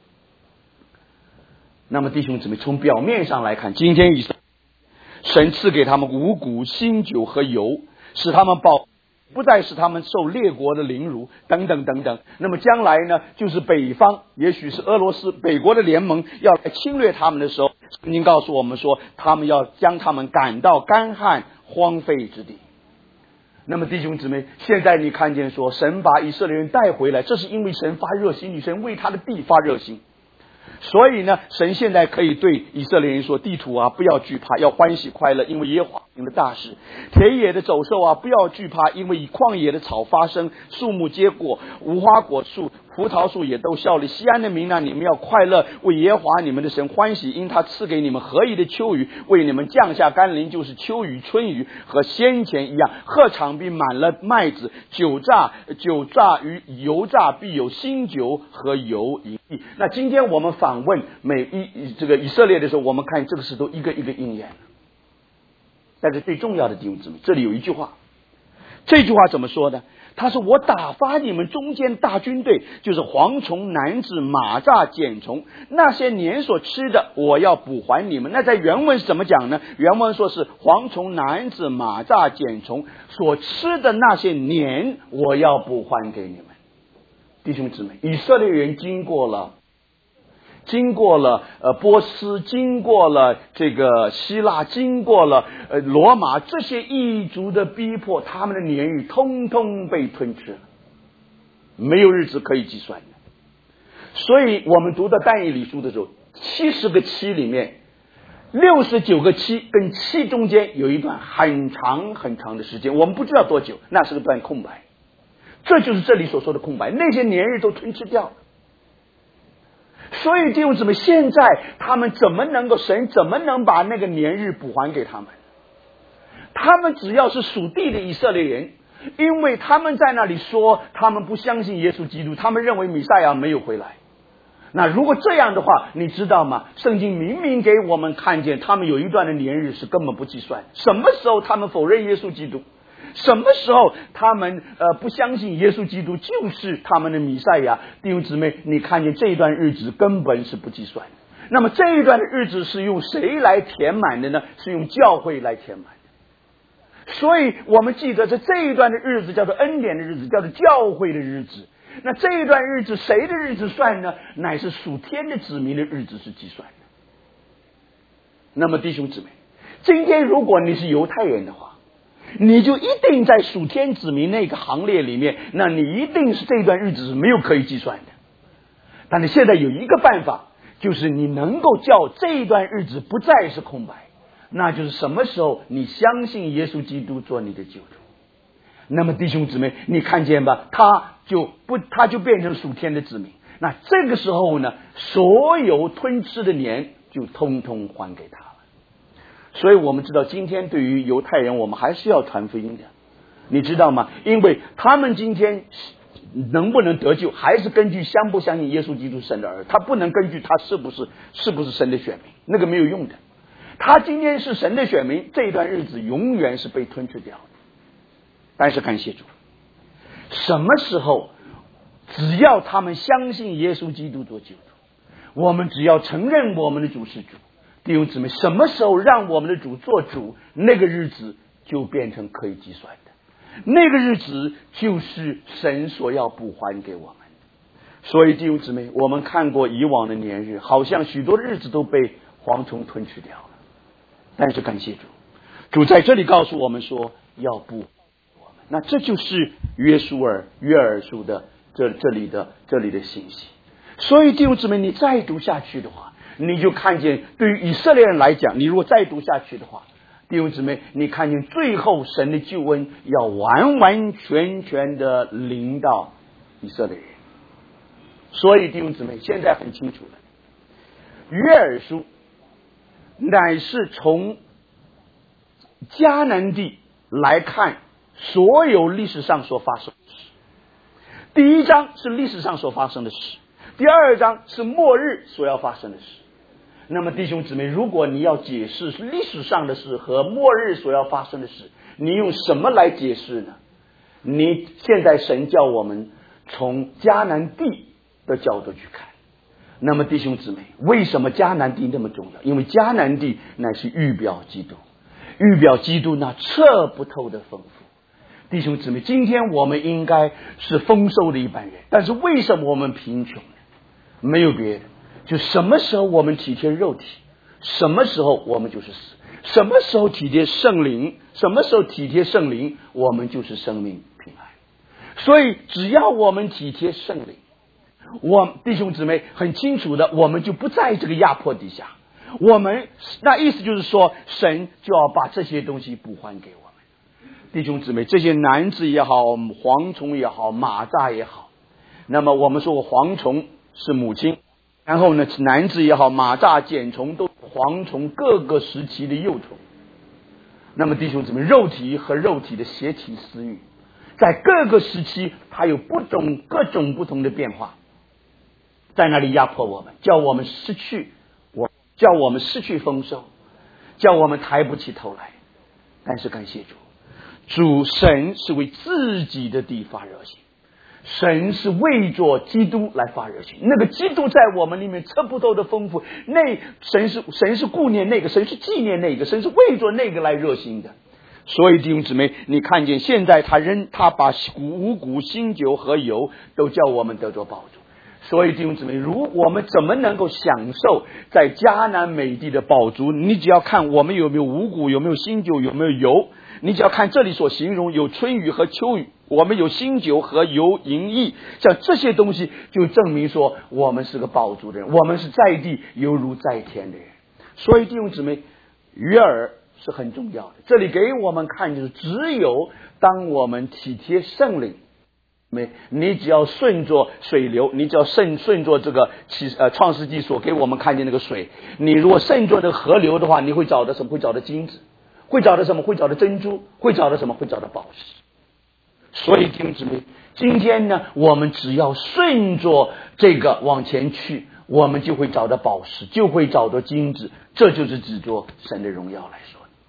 那么弟兄姊妹，从表面上来看，今天神赐给他们五谷、新酒和油，使他们不再是他们受列国的凌辱等等等等。那么将来呢，就是北方，也许是俄罗斯北国的联盟要来侵略他们的时候，圣经告诉我们说，他们要将他们赶到干旱荒废之地。那么弟兄姊妹，现在你看见说神把以色列人带回来，这是因为神发热心，神为他的地发热心。所以呢，神现在可以对以色列人说，地土啊，不要惧怕，要欢喜快乐，因为耶和华行了大事。田野的走兽啊，不要惧怕，因为以旷野的草发生，树木结果，无花果树、葡萄树也都效力。西安的民啊，你们要快乐，为耶和华你们的神欢喜，因他赐给你们合宜的秋雨，为你们降下甘霖，就是秋雨、春雨，和先前一样。禾场必满了麦子，酒榨与油榨必有新酒和油盈溢。那今天我们访问这个以色列的时候，我们看这个事都一个一个应验。但是最重要的弟兄姊妹，这里有一句话，这句话怎么说呢？他说，我打发你们中间大军队，就是蝗虫、蝻子、蚂蚱、茧虫，那些年所吃的，我要补还你们。那在原文是怎么讲呢？原文说是蝗虫、蝻子、蚂蚱、茧虫所吃的那些年，我要补还给你们。弟兄姊妹，以色列人经过了波斯，经过了这个希腊，经过了罗马，这些异族的逼迫，他们的年日通通被吞吃了，没有日子可以计算的。所以我们读到但以理书的时候，70个7里面69个7跟7中间有一段很长很长的时间，我们不知道多久，那是个段空白。这就是这里所说的空白，那些年日都吞吃掉了。所以弟兄姊妹，现在他们神怎么能把那个年日补还给他们？他们只要是属地的以色列人，因为他们在那里说他们不相信耶稣基督，他们认为弥赛亚没有回来。那如果这样的话，你知道吗？圣经明明给我们看见他们有一段的年日是根本不计算。什么时候他们否认耶稣基督？ 什么时候他们不相信耶稣基督就是他们的弥赛亚？弟兄姊妹，你看见这一段日子根本是不计算的。那么这一段的日子是用谁来填满的呢？是用教会来填满的。所以我们记得这一段的日子叫做恩典的日子，叫做教会的日子。那这一段日子谁的日子算呢？乃是属天的子民的日子是计算的。那么弟兄姊妹，今天如果你是犹太人的话，你就一定在属天子民那个行列里面，那你一定是这段日子是没有可以计算的。但是现在有一个办法，就是你能够叫这一段日子不再是空白，那就是什么时候你相信耶稣基督做你的救主。那么弟兄姊妹，你看见吧，他就变成属天的子民。那这个时候呢，所有吞吃的年就通通还给他了。所以我们知道今天对于犹太人，我们还是要传福音的，你知道吗？因为他们今天能不能得救，还是根据相不相信耶稣基督神的儿子，他不能根据他是不是神的选民，那个没有用的。他今天是神的选民，这段日子永远是被吞吃掉的。但是感谢主，什么时候只要他们相信耶稣基督做救主，我们只要承认我们的主是主，弟兄姊妹，什么时候让我们的主做主，那个日子就变成可以计算的，那个日子就是神所要补还给我们。所以弟兄姊妹，我们看过以往的年日，好像许多日子都被蝗虫吞吃掉了，但是感谢主，主在这里告诉我们说要补。那这就是约珥书的这里的信息。所以弟兄姊妹，你再读下去的话，你就看见对于以色列人来讲，你如果再读下去的话，弟兄姊妹，你看见最后神的救恩要完完全全的临到以色列人。所以弟兄姊妹，现在很清楚了，约珥书乃是从迦南地来看所有历史上所发生的事。第一章是历史上所发生的事，第二章是末日所要发生的事。那么弟兄姊妹，如果你要解释历史上的事和末日所要发生的事，你用什么来解释呢？你现在神叫我们从迦南地的角度去看。那么弟兄姊妹，为什么迦南地那么重要？因为迦南地乃是预表基督，预表基督那测不透的丰富。弟兄姊妹，今天我们应该是丰收的一般人，但是为什么我们贫穷呢？没有别的，就什么时候我们体贴肉体，什么时候我们就是死；什么时候体贴圣灵，什么时候体贴圣灵，我们就是生命平安。所以只要我们体贴圣灵，弟兄姊妹很清楚的，我们就不在这个压迫底下。我们那意思就是说，神就要把这些东西补还给我们。弟兄姊妹，这些男子也好，蝗虫也好，蚂蚱也好，那么我们说蝗虫是母亲，然后呢，男子也好，蚂蚱、茧虫都是蝗虫各个时期的幼虫。那么弟兄姊妹，肉体和肉体的邪体私欲，在各个时期它有各种不同的变化，在那里压迫我们，叫我们失去丰收，叫我们抬不起头来。但是感谢主，神是为自己的地发热心，神是为着基督来发热心。那个基督在我们里面测不透的丰富，神是顾念那个，神是纪念那个，神是为着那个来热心的。所以弟兄姊妹，你看见现在他把五谷、新酒和油都叫我们得着饱足。所以弟兄姊妹，我们怎么能够享受在迦南美地的饱足？你只要看我们有没有五谷，有没有新酒，有没有油。你只要看这里所形容有春雨和秋雨，我们有新酒和油银液，像这些东西就证明说我们是个饱足的人，我们是在地犹如在天的人。所以弟兄姊妹，约珥是很重要的。这里给我们看，就是只有当我们体贴圣灵，你只要顺着水流，你只要顺着这个创世纪所给我们看见那个水，你如果顺着这个河流的话，你会找到什么？会找到金子，会找到什么？会找到珍珠，会找到什么？会找到宝石。所以弟兄姊妹，今天呢，我们只要顺着这个往前去，我们就会找到宝石，就会找到金子，这就是指着神的荣耀来说。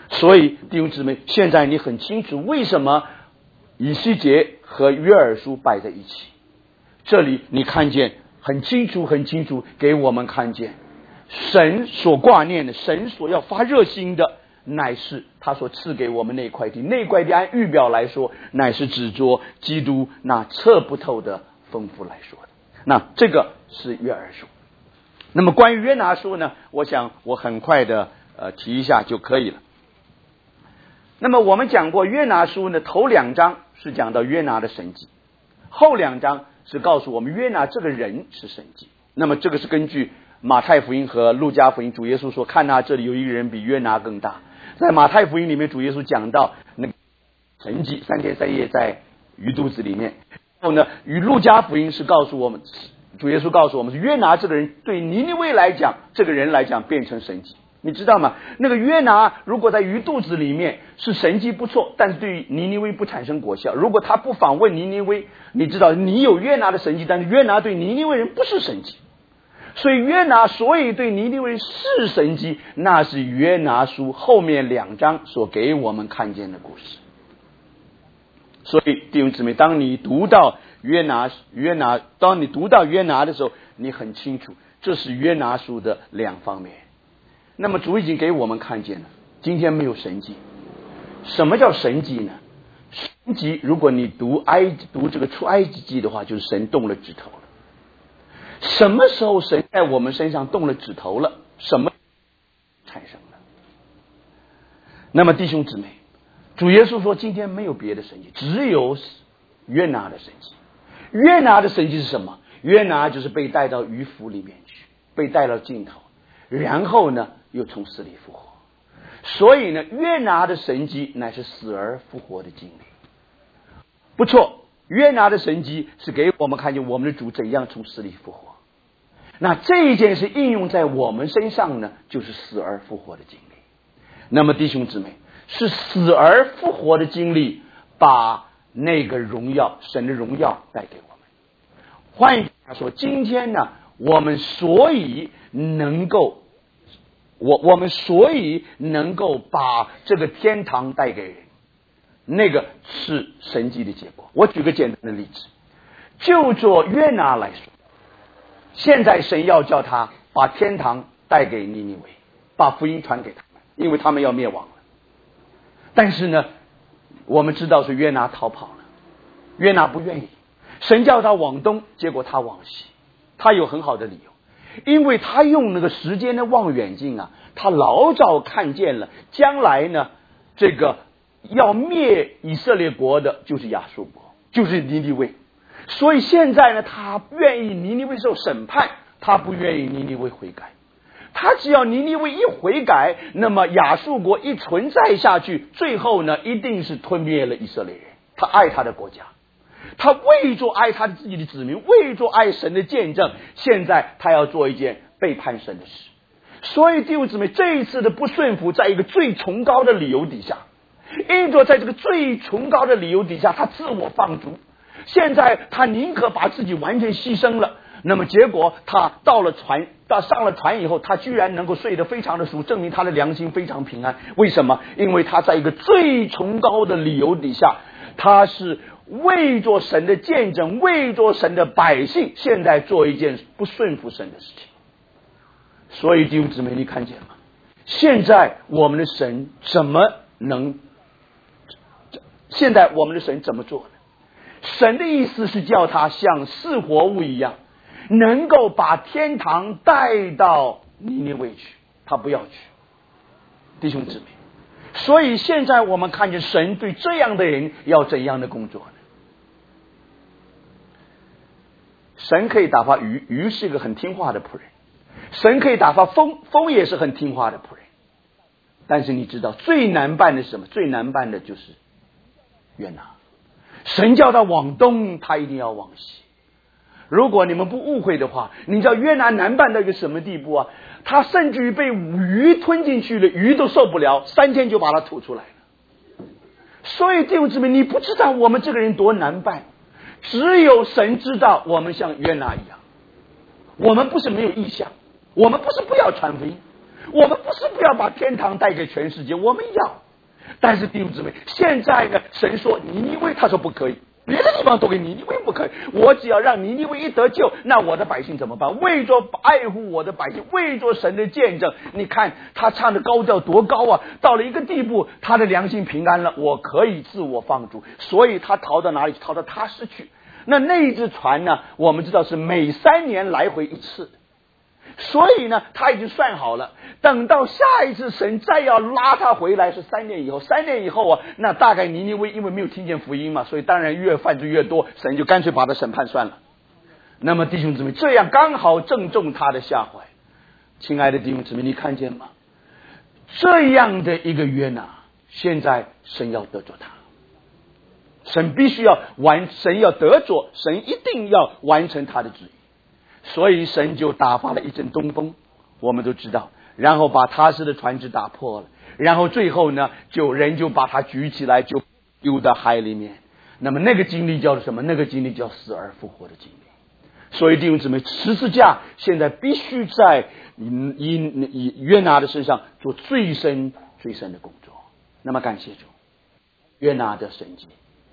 所以弟兄姊妹，现在你很清楚为什么以西结和约珥书摆在一起。这里你看见很清楚给我们看见神所挂念的，神所要发热心的，乃是他所赐给我们那块地。那块地按预表来说，乃是指着基督那测不透的丰富来说的。那这个是约珥书。那么关于约拿书呢，我想我很快的提一下就可以了。那么我们讲过约拿书呢，头2章是讲到约拿的神迹，后2章是告诉我们约拿这个人是神迹。那么这个是根据马太福音和路加福音，主耶稣说看这里有一个人比约拿更大。在马太福音里面，主耶稣讲到那个神迹3天3夜在鱼肚子里面。然后呢，与路加福音是告诉我们，主耶稣告诉我们是约拿这个人对尼尼微来讲，这个人来讲变成神迹。你知道吗？那个约拿如果在鱼肚子里面是神迹不错，但是对于尼尼微不产生果效。如果他不访问尼尼微，你知道你有约拿的神迹，但是约拿对尼尼微人不是神迹。所以约拿所以对尼尼微是神迹，那是约拿书后面2章所给我们看见的故事。所以弟兄姊妹，当你读到约拿的时候，你很清楚这是约拿书的2方面。那么主已经给我们看见了，今天没有神迹。什么叫神迹呢？神迹如果你读这个出埃及记的话，就是神动了指头了。什么时候神在我们身上动了指头了？什么产生了？那么弟兄姊妹，主耶稣说今天没有别的神迹，只有约拿的神迹。约拿的神迹是什么？约拿就是被带到鱼腹里面去，被带到尽头，然后呢又从死里复活。所以呢，约拿的神迹乃是死而复活的经历。不错，约拿的神迹是给我们看见我们的主怎样从死里复活。那这一件事应用在我们身上呢，就是死而复活的经历。那么弟兄姊妹，是死而复活的经历把那个荣耀，神的荣耀带给我们。换一句话说，今天呢，我们所以能够把这个天堂带给人，那个是神迹的结果。我举个简单的例子，就做约拿来说，现在神要叫他把天堂带给尼尼微，把福音传给他们，因为他们要灭亡了。但是呢，我们知道是约拿逃跑了，约拿不愿意，神叫他往东，结果他往西。他有很好的理由，因为他用那个时间的望远镜啊，他老早看见了将来呢，这个要灭以色列国的就是亚述国，就是尼尼微。所以现在呢，他愿意尼尼微受审判，他不愿意尼尼微悔改。他只要尼尼微一悔改，那么亚述国一存在下去，最后呢一定是吞灭了以色列人。他爱他的国家，他为着爱他的自己的子民，为着爱神的见证，现在他要做一件背叛神的事。所以弟兄姊妹，这一次的不顺服，在一个最崇高的理由底下，因着在这个最崇高的理由底下，他自我放逐。现在他宁可把自己完全牺牲了，那么结果他上了船以后，他居然能够睡得非常的熟，证明他的良心非常平安。为什么？因为他在一个最崇高的理由底下，他是为着神的见证，为着神的百姓，现在做一件不顺服神的事情。所以弟兄姊妹，你看见吗？现在我们的神怎么做呢？神的意思是叫他像是活物一样，能够把天堂带到尼尼微去，他不要去。弟兄姊妹，所以现在我们看见神对这样的人要怎样的工作呢？神可以打发鱼，鱼是一个很听话的仆人；神可以打发风，风也是很听话的仆人。但是你知道最难办的是什么？最难办的就是约拿。神叫他往东，他一定要往西。如果你们不误会的话，你知道约拿难办到一个什么地步啊？他甚至于被鱼吞进去了，鱼都受不了，3天就把他吐出来了。所以弟兄姊妹，你不知道我们这个人多难办，只有神知道我们像约拿一样。我们不是没有意向，我们不是不要传福音， 我们不是不要把天堂带给全世界，我们要。但是弟兄姊妹，现在呢，神说尼尼微，他说不可以，别的地方都给尼尼微不可以，我只要让尼尼微一得救，那我的百姓怎么办？为着爱护我的百姓，为着神的见证，你看他唱的高调多高啊！到了一个地步，他的良心平安了，我可以自我放逐，所以他逃到哪里？逃到他失去。那一只船呢，我们知道是每3年来回一次，所以呢他已经算好了，等到下一次神再要拉他回来是3年以后，3年以后啊，那大概尼尼微因为没有听见福音嘛，所以当然越犯罪越多，神就干脆把他审判算了。那么弟兄姊妹，这样刚好正中他的下怀。亲爱的弟兄姊妹，你看见吗？这样的一个约拿，现在神要得着他，神必须要神要得着，神一定要完成他的旨意，所以神就打发了一阵东风，我们都知道，然后把他施的船只打破了，然后最后呢，人就把他举起来，就丢到海里面。那么那个经历叫做什么？那个经历叫死而复活的经历。所以弟兄姊妹，十字架现在必须在约拿的身上做最深的工作。那么感谢主，约拿的神迹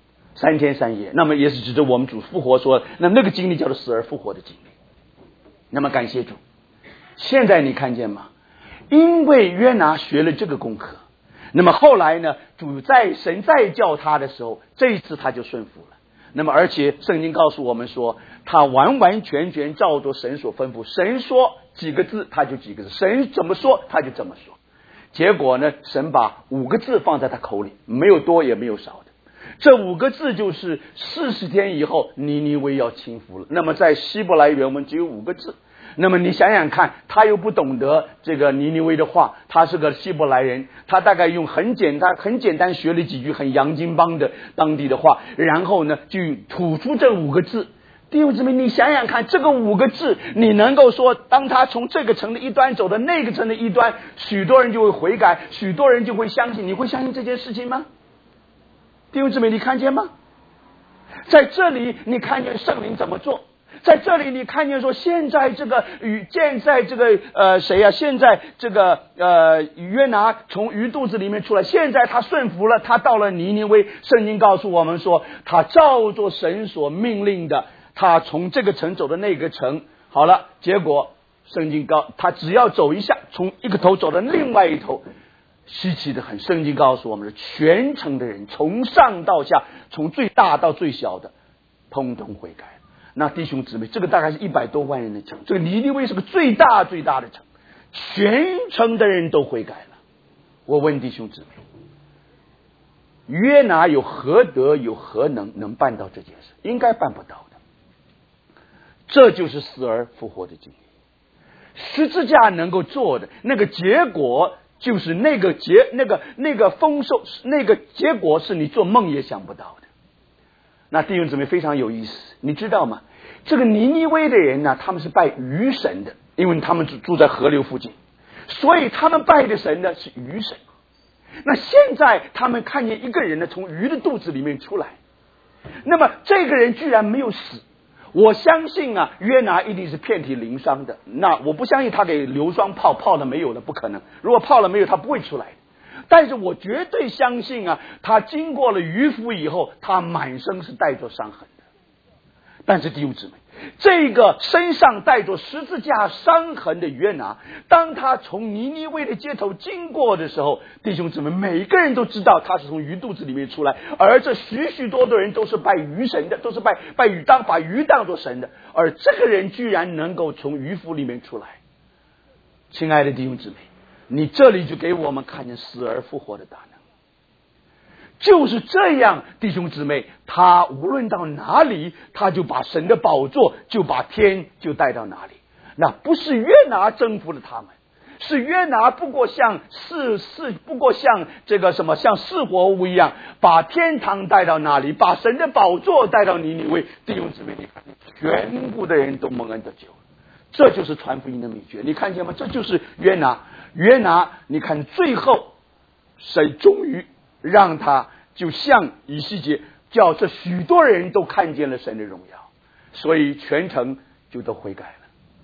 3天3夜，那么也是指着我们主复活说，那个经历叫做死而复活的经历。那么感谢主，现在你看见吗？因为约拿学了这个功课，那么后来呢，神再叫他的时候，这一次他就顺服了。那么而且圣经告诉我们说，他完完全全照着神所吩咐，神说几个字他就几个字，神怎么说他就怎么说。结果呢，神把5个字放在他口里，没有多也没有少的。这5个字就是40天以后尼尼微要倾覆了。那么在希伯来原文只有5个字，那么你想想看，他又不懂得这个尼尼微的话，他是个希伯来人，他大概用很简单学了几句很洋泾浜的当地的话，然后呢就吐出这5个字。弟兄姊妹，你想想看，这个5个字，你能够说，当他从这个城的一端走到那个城的一端，许多人就会悔改，许多人就会相信，你会相信这件事情吗？弟兄姊妹，你看见吗？在这里你看见圣灵怎么做，在这里你看见说，现在这个现在这个约拿从鱼肚子里面出来，现在他顺服了，他到了尼尼微，圣经告诉我们说，他照着神所命令的，他从这个城走的那个城，好了，结果圣经他只要走一下，从一个头走到另外一头，稀奇的很。圣经告诉我们，是全城的人从上到下，从最大到最小的通通悔改。那弟兄姊妹，这个大概是100多万人的城，这个尼尼微是个最大的城，全城的人都悔改了。我问弟兄姊妹，约拿有何德有何能办到这件事？应该办不到的。这就是死而复活的经历。十字架能够做的那个结果，就是那个丰收，那个结果是你做梦也想不到的。那弟兄姊妹非常有意思，你知道吗？这个尼尼微的人呢，他们是拜鱼神的，因为他们住在河流附近，所以他们拜的神呢是鱼神。那现在他们看见一个人呢从鱼的肚子里面出来，那么这个人居然没有死。我相信啊，约拿一定是遍体鳞伤的。那我不相信他给硫霜泡了没有了，不可能。如果泡了没有，他不会出来的。但是我绝对相信啊，他经过了渔夫以后，他满身是带着伤痕的。但是弟兄姊妹，这个身上带着十字架伤痕的约拿，当他从尼尼微的街头经过的时候，弟兄姊妹，每一个人都知道他是从鱼肚子里面出来，而这许多的人都是拜鱼神的，都是拜鱼把鱼当作神的，而这个人居然能够从鱼腹里面出来。亲爱的弟兄姊妹，你这里就给我们看见死而复活的大能。就是这样，弟兄姊妹，他无论到哪里，他就把神的宝座，就把天就带到哪里。那不是约拿征服了他们，是约拿不过像这个什么，像四活物一样，把天堂带到哪里，把神的宝座带到尼尼微。弟兄姊妹，你看，全部的人都蒙恩得救，这就是传福音的秘诀。你看见吗？这就是约拿。你看最后神终于让他就像以西结，叫这许多人都看见了神的荣耀，所以全城就都悔改了。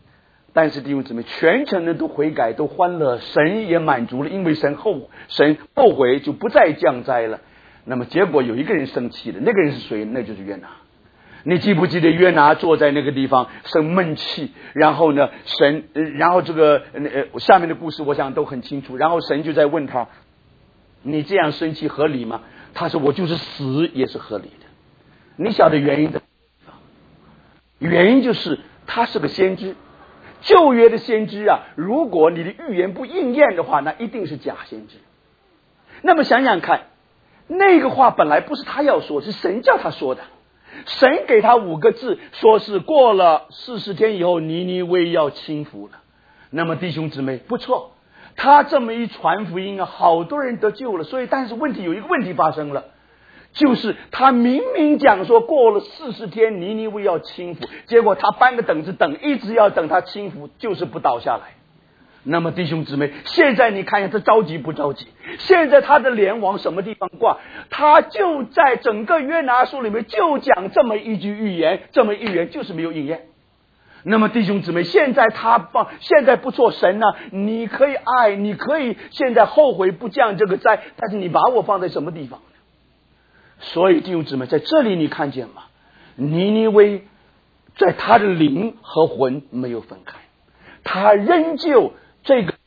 但是弟兄姊妹，全城人都悔改，都欢乐，神也满足了，因为神后悔，就不再降灾了。那么结果有一个人生气了，那个人是谁？那就是约拿。你记不记得约拿坐在那个地方生闷气，然后呢，然后这个下面的故事我想都很清楚。然后神就在问他：你这样生气合理吗？他说：我就是死也是合理的。你晓得原因的？原因就是他是个先知。旧约的先知啊，如果你的预言不应验的话，那一定是假先知。那么想想看，那个话本来不是他要说，是神叫他说的。神给他5个字，说是过了40天以后，尼尼微要倾覆了。那么弟兄姊妹，不错，他这么一传福音啊，好多人得救了。所以，但是有一个问题发生了，就是他明明讲说过了40天，尼尼微要倾覆，结果他搬个等子等，一直要等他倾覆，就是不倒下来。那么弟兄姊妹，现在你看一下他着急不着急？现在他的脸往什么地方挂？他就在整个约拿书里面就讲这么一句预言，这么预言就是没有应验。那么弟兄姊妹，现在不错，神呢，你可以爱，你可以现在后悔不降这个灾，但是你把我放在什么地方？所以弟兄姊妹，在这里你看见吗？尼尼微在他的灵和魂没有分开，他仍旧这个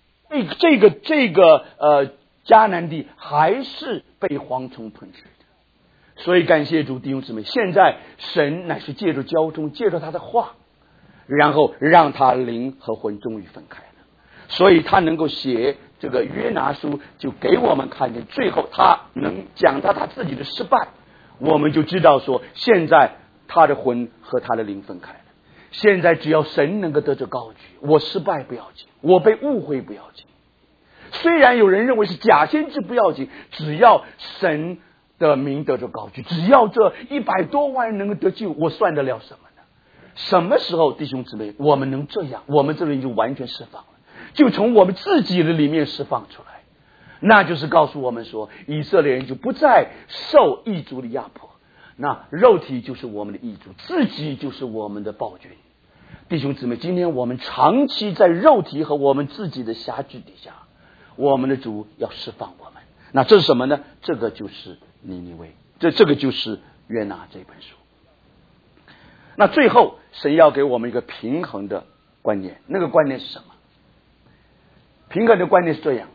迦南地还是被蝗虫吞噬的。所以感谢主，弟兄姊妹，现在神乃是借着交通，借着他的话，然后让他灵和魂终于分开了。所以他能够写这个约拿书，就给我们看见最后他能讲到他自己的失败，我们就知道说现在他的魂和他的灵分开了。现在只要神能够得着高举，我失败不要紧，我被误会不要紧。虽然有人认为是假先知不要紧，只要神的名得着高举，只要这100多万人能够得救，我算得了什么呢？什么时候弟兄姊妹我们能这样，我们这里就完全释放了，就从我们自己的里面释放出来。那就是告诉我们说，以色列人就不再受异族的压迫，那肉体就是我们的异族，自己就是我们的暴君。弟兄姊妹，今天我们长期在肉体和我们自己的辖制底下，我们的主要释放我们。那这是什么呢？这个就是尼尼微，这个就是约拿这本书。那最后神要给我们一个平衡的观念，那个观念是什么？平衡的观念是这样，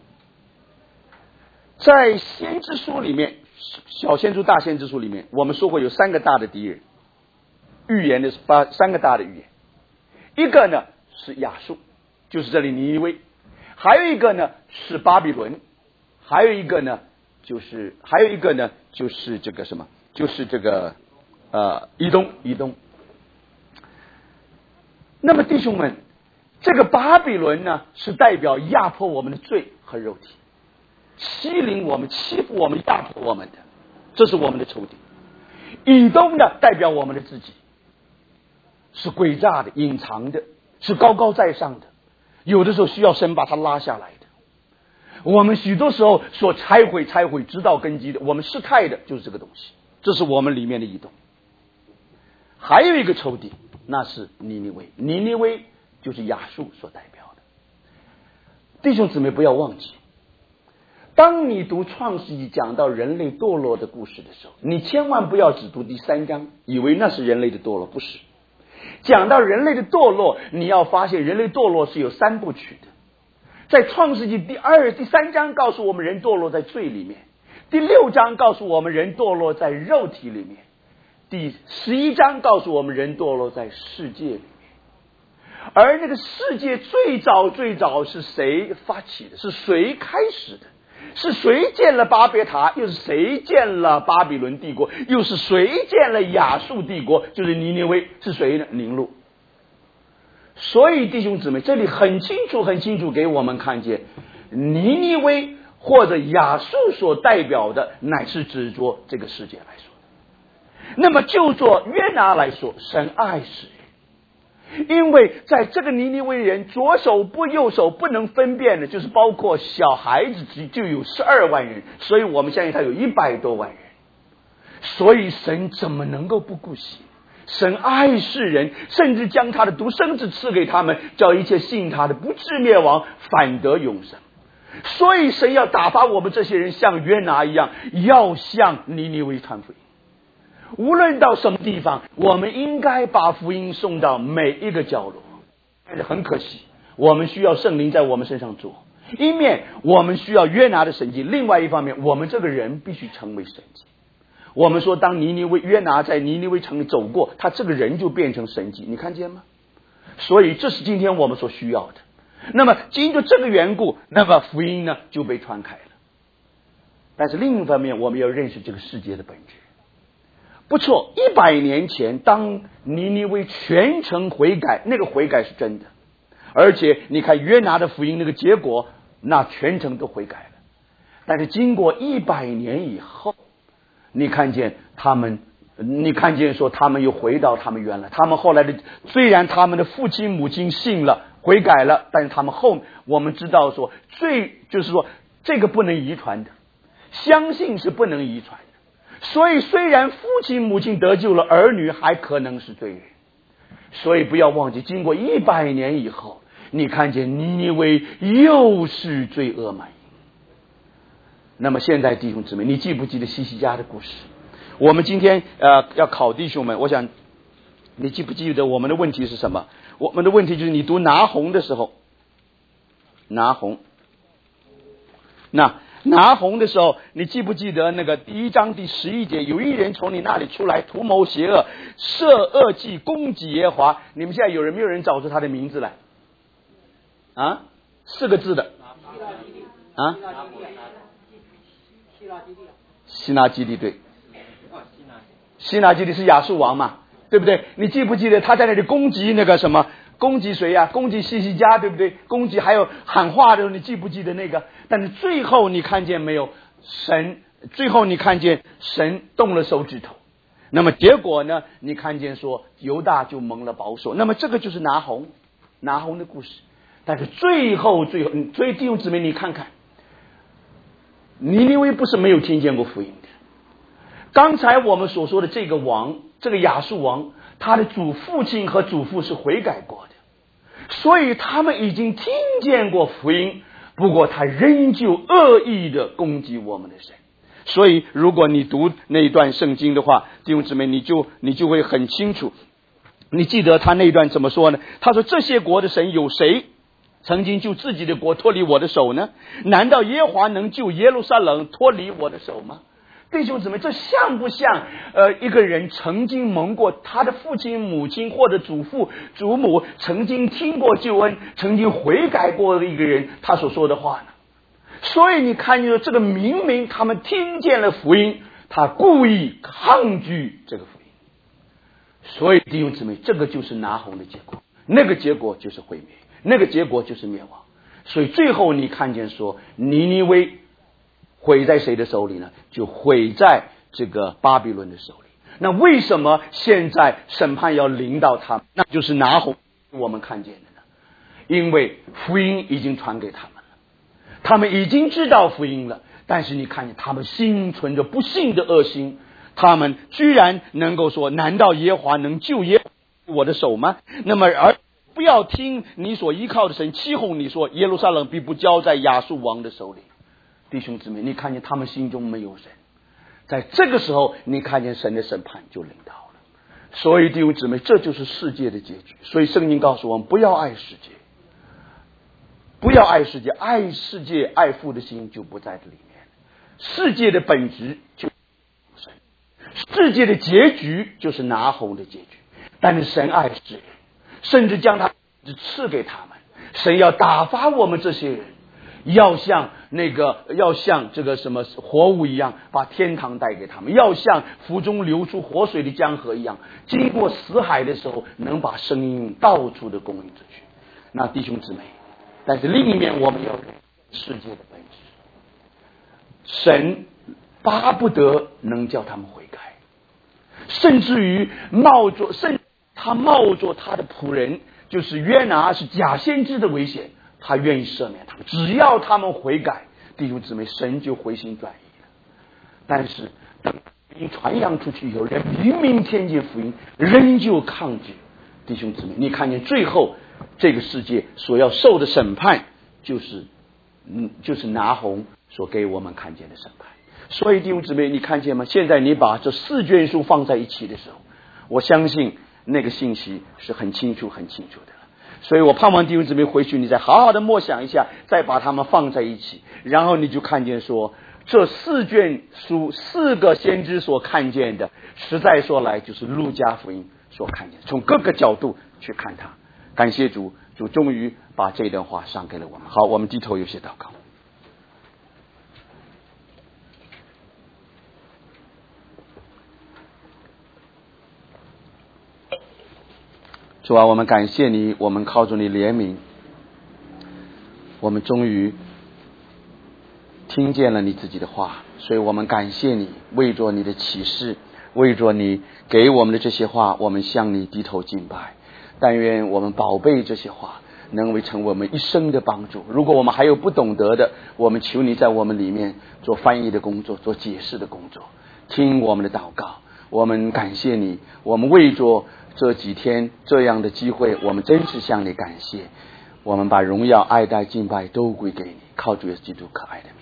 在先知书里面，小先知大先知书里面，我们说过有3个大的敌人，预言的是3个大的预言。一个呢是亚述，就是这里尼尼微；还有一个呢是巴比伦；还有一个呢就是这个什么，就是这个以东。那么弟兄们，这个巴比伦呢是代表压迫我们的罪和肉体，欺凌我们、欺负我们、压迫我们的，这是我们的仇敌。以东呢代表我们的自己，是诡诈的、隐藏的，是高高在上的，有的时候需要神把它拉下来的。我们许多时候所拆毁直到根基的，我们失态的就是这个东西，这是我们里面的移动。还有一个仇敌，那是尼尼微，尼尼微就是亚述所代表的。弟兄姊妹不要忘记，当你读创世纪讲到人类堕落的故事的时候，你千万不要只读第3章，以为那是人类的堕落，不是。讲到人类的堕落，你要发现人类堕落是有3部曲的。在创世纪第3章告诉我们人堕落在罪里面，第6章告诉我们人堕落在肉体里面，第11章告诉我们人堕落在世界里面。而那个世界最早是谁发起的？是谁开始的？是谁建了巴别塔？又是谁建了巴比伦帝国？又是谁建了亚述帝国？就是尼尼微。是谁呢？宁录。所以弟兄姊妹，这里很清楚给我们看见，尼尼微或者亚述所代表的乃是指着这个世界来说的。那么就做约拿来说，神爱世人，因为在这个尼尼微人左手不右手不能分辨的，就是包括小孩子就有12万人，所以我们相信他有100多万人。所以神怎么能够不顾惜？ 神爱世人，甚至将他的独生子赐给他们，叫一切信他的不至灭亡，反得永生。所以神要打发我们这些人像约拿一样，要向尼尼微传福音。无论到什么地方，我们应该把福音送到每一个角落。但是很可惜，我们需要圣灵在我们身上做，一面我们需要约拿的神迹，另外一方面我们这个人必须成为神迹。我们说当约拿在尼尼微城里走过，他这个人就变成神迹，你看见吗？所以这是今天我们所需要的。那么因着这个缘故，那么福音呢就被传开了。但是另一方面，我们要认识这个世界的本质。不错，100年前当尼尼微全城悔改，那个悔改是真的，而且你看约拿的福音那个结果，那全城都悔改了。但是经过100年以后，你看见说他们又回到他们原来，他们后来的虽然他们的父亲母亲信了悔改了，但是他们我们知道说就是说这个不能遗传的，相信是不能遗传的。所以虽然父亲母亲得救了，儿女还可能是罪人。所以不要忘记，经过100年以后，你看见尼尼微又是罪恶满盈。那么现在弟兄姊妹，你记不记得西西家的故事？我们今天要考弟兄们，我想你记不记得我们的问题是什么？我们的问题就是你读拿红的时候，拿红的时候，你记不记得那个1章第11节，有一人从你那里出来，图谋邪恶，设恶计，攻击耶和华。你们现在没有人找出他的名字来啊？4个字的啊？希拿基利，对，希拿基利是亚述王嘛，对不对？你记不记得他在那里攻击那个什么？攻击谁呀？攻击西西家，对不对？攻击还有喊话的时候，你记不记得那个？但是最后你看见没有？最后你看见神动了手指头。那么结果呢？你看见说犹大就蒙了保守。那么这个就是拿红的故事。但是最后，所以弟兄姊妹，你看看，尼尼微不是没有听见过福音的。刚才我们所说的这个王，这个亚述王，他的父亲和祖父是悔改过的，所以他们已经听见过福音，不过他仍旧恶意的攻击我们的神。所以如果你读那一段圣经的话，弟兄姊妹，你就会很清楚。你记得他那一段怎么说呢？他说这些国的神有谁曾经救自己的国脱离我的手呢？难道耶和华能救耶路撒冷脱离我的手吗？弟兄姊妹，这像不像一个人曾经蒙过他的父亲母亲或者祖父祖母曾经听过救恩，曾经悔改过的一个人他所说的话呢？所以你看见这个明明他们听见了福音，他故意抗拒这个福音。所以弟兄姊妹，这个就是拿红的结果，那个结果就是毁灭，那个结果就是灭亡。所以最后你看见说尼尼微毁在谁的手里呢？就毁在这个巴比伦的手里。那为什么现在审判要临到他们？那就是拿红我们看见的呢？因为福音已经传给他们了，他们已经知道福音了，但是你看见他们心存着不信的恶心，他们居然能够说，难道耶和华能救我的手吗？那么而不要听你所依靠的神欺哄你说，耶路撒冷必不交在亚述王的手里。弟兄姊妹，你看见他们心中没有神，在这个时候你看见神的审判就临到了。所以弟兄姊妹，这就是世界的结局。所以圣经告诉我们，不要爱世界，不要爱世界，爱世界爱父的心就不在这里面。世界的本质就是神，世界的结局就是拿红的结局。但是神爱世人，甚至将他赐给他们。神要打发我们这些人，要像这个什么活物一样，把天堂带给他们，要像腹中流出活水的江河一样，经过死海的时候，能把生命到处的供应出去。那弟兄姊妹，但是另一面我们要认世界的本质，神巴不得能叫他们悔改，甚至于他冒着他的仆人就是约拿是假先知的危险，他愿意赦免他们，只要他们悔改，弟兄姊妹，神就回心转意了。但是等你传扬出去以后，人明明听见福音，仍旧抗拒。弟兄姊妹，你看见最后这个世界所要受的审判，就是拿红所给我们看见的审判。所以弟兄姊妹，你看见吗？现在你把这4卷书放在一起的时候，我相信那个信息是很清楚的了。所以我盼望弟兄姊妹回去你再好好的默想一下，再把它们放在一起，然后你就看见说，这4卷书4个先知所看见的，实在说来就是路加福音所看见的，从各个角度去看它。感谢主，主终于把这段话赏给了我们。好，我们低头有些祷告。主啊，我们感谢你，我们靠着你怜悯，我们终于听见了你自己的话，所以我们感谢你，为着你的启示，为着你给我们的这些话，我们向你低头敬拜。但愿我们宝贝这些话能为成为我们一生的帮助。如果我们还有不懂得的，我们求你在我们里面做翻译的工作，做解释的工作，听我们的祷告。我们感谢你，我们为着这几天这样的机会，我们真是向你感谢。我们把荣耀、爱戴、敬拜都归给你，靠主耶稣基督可爱的名。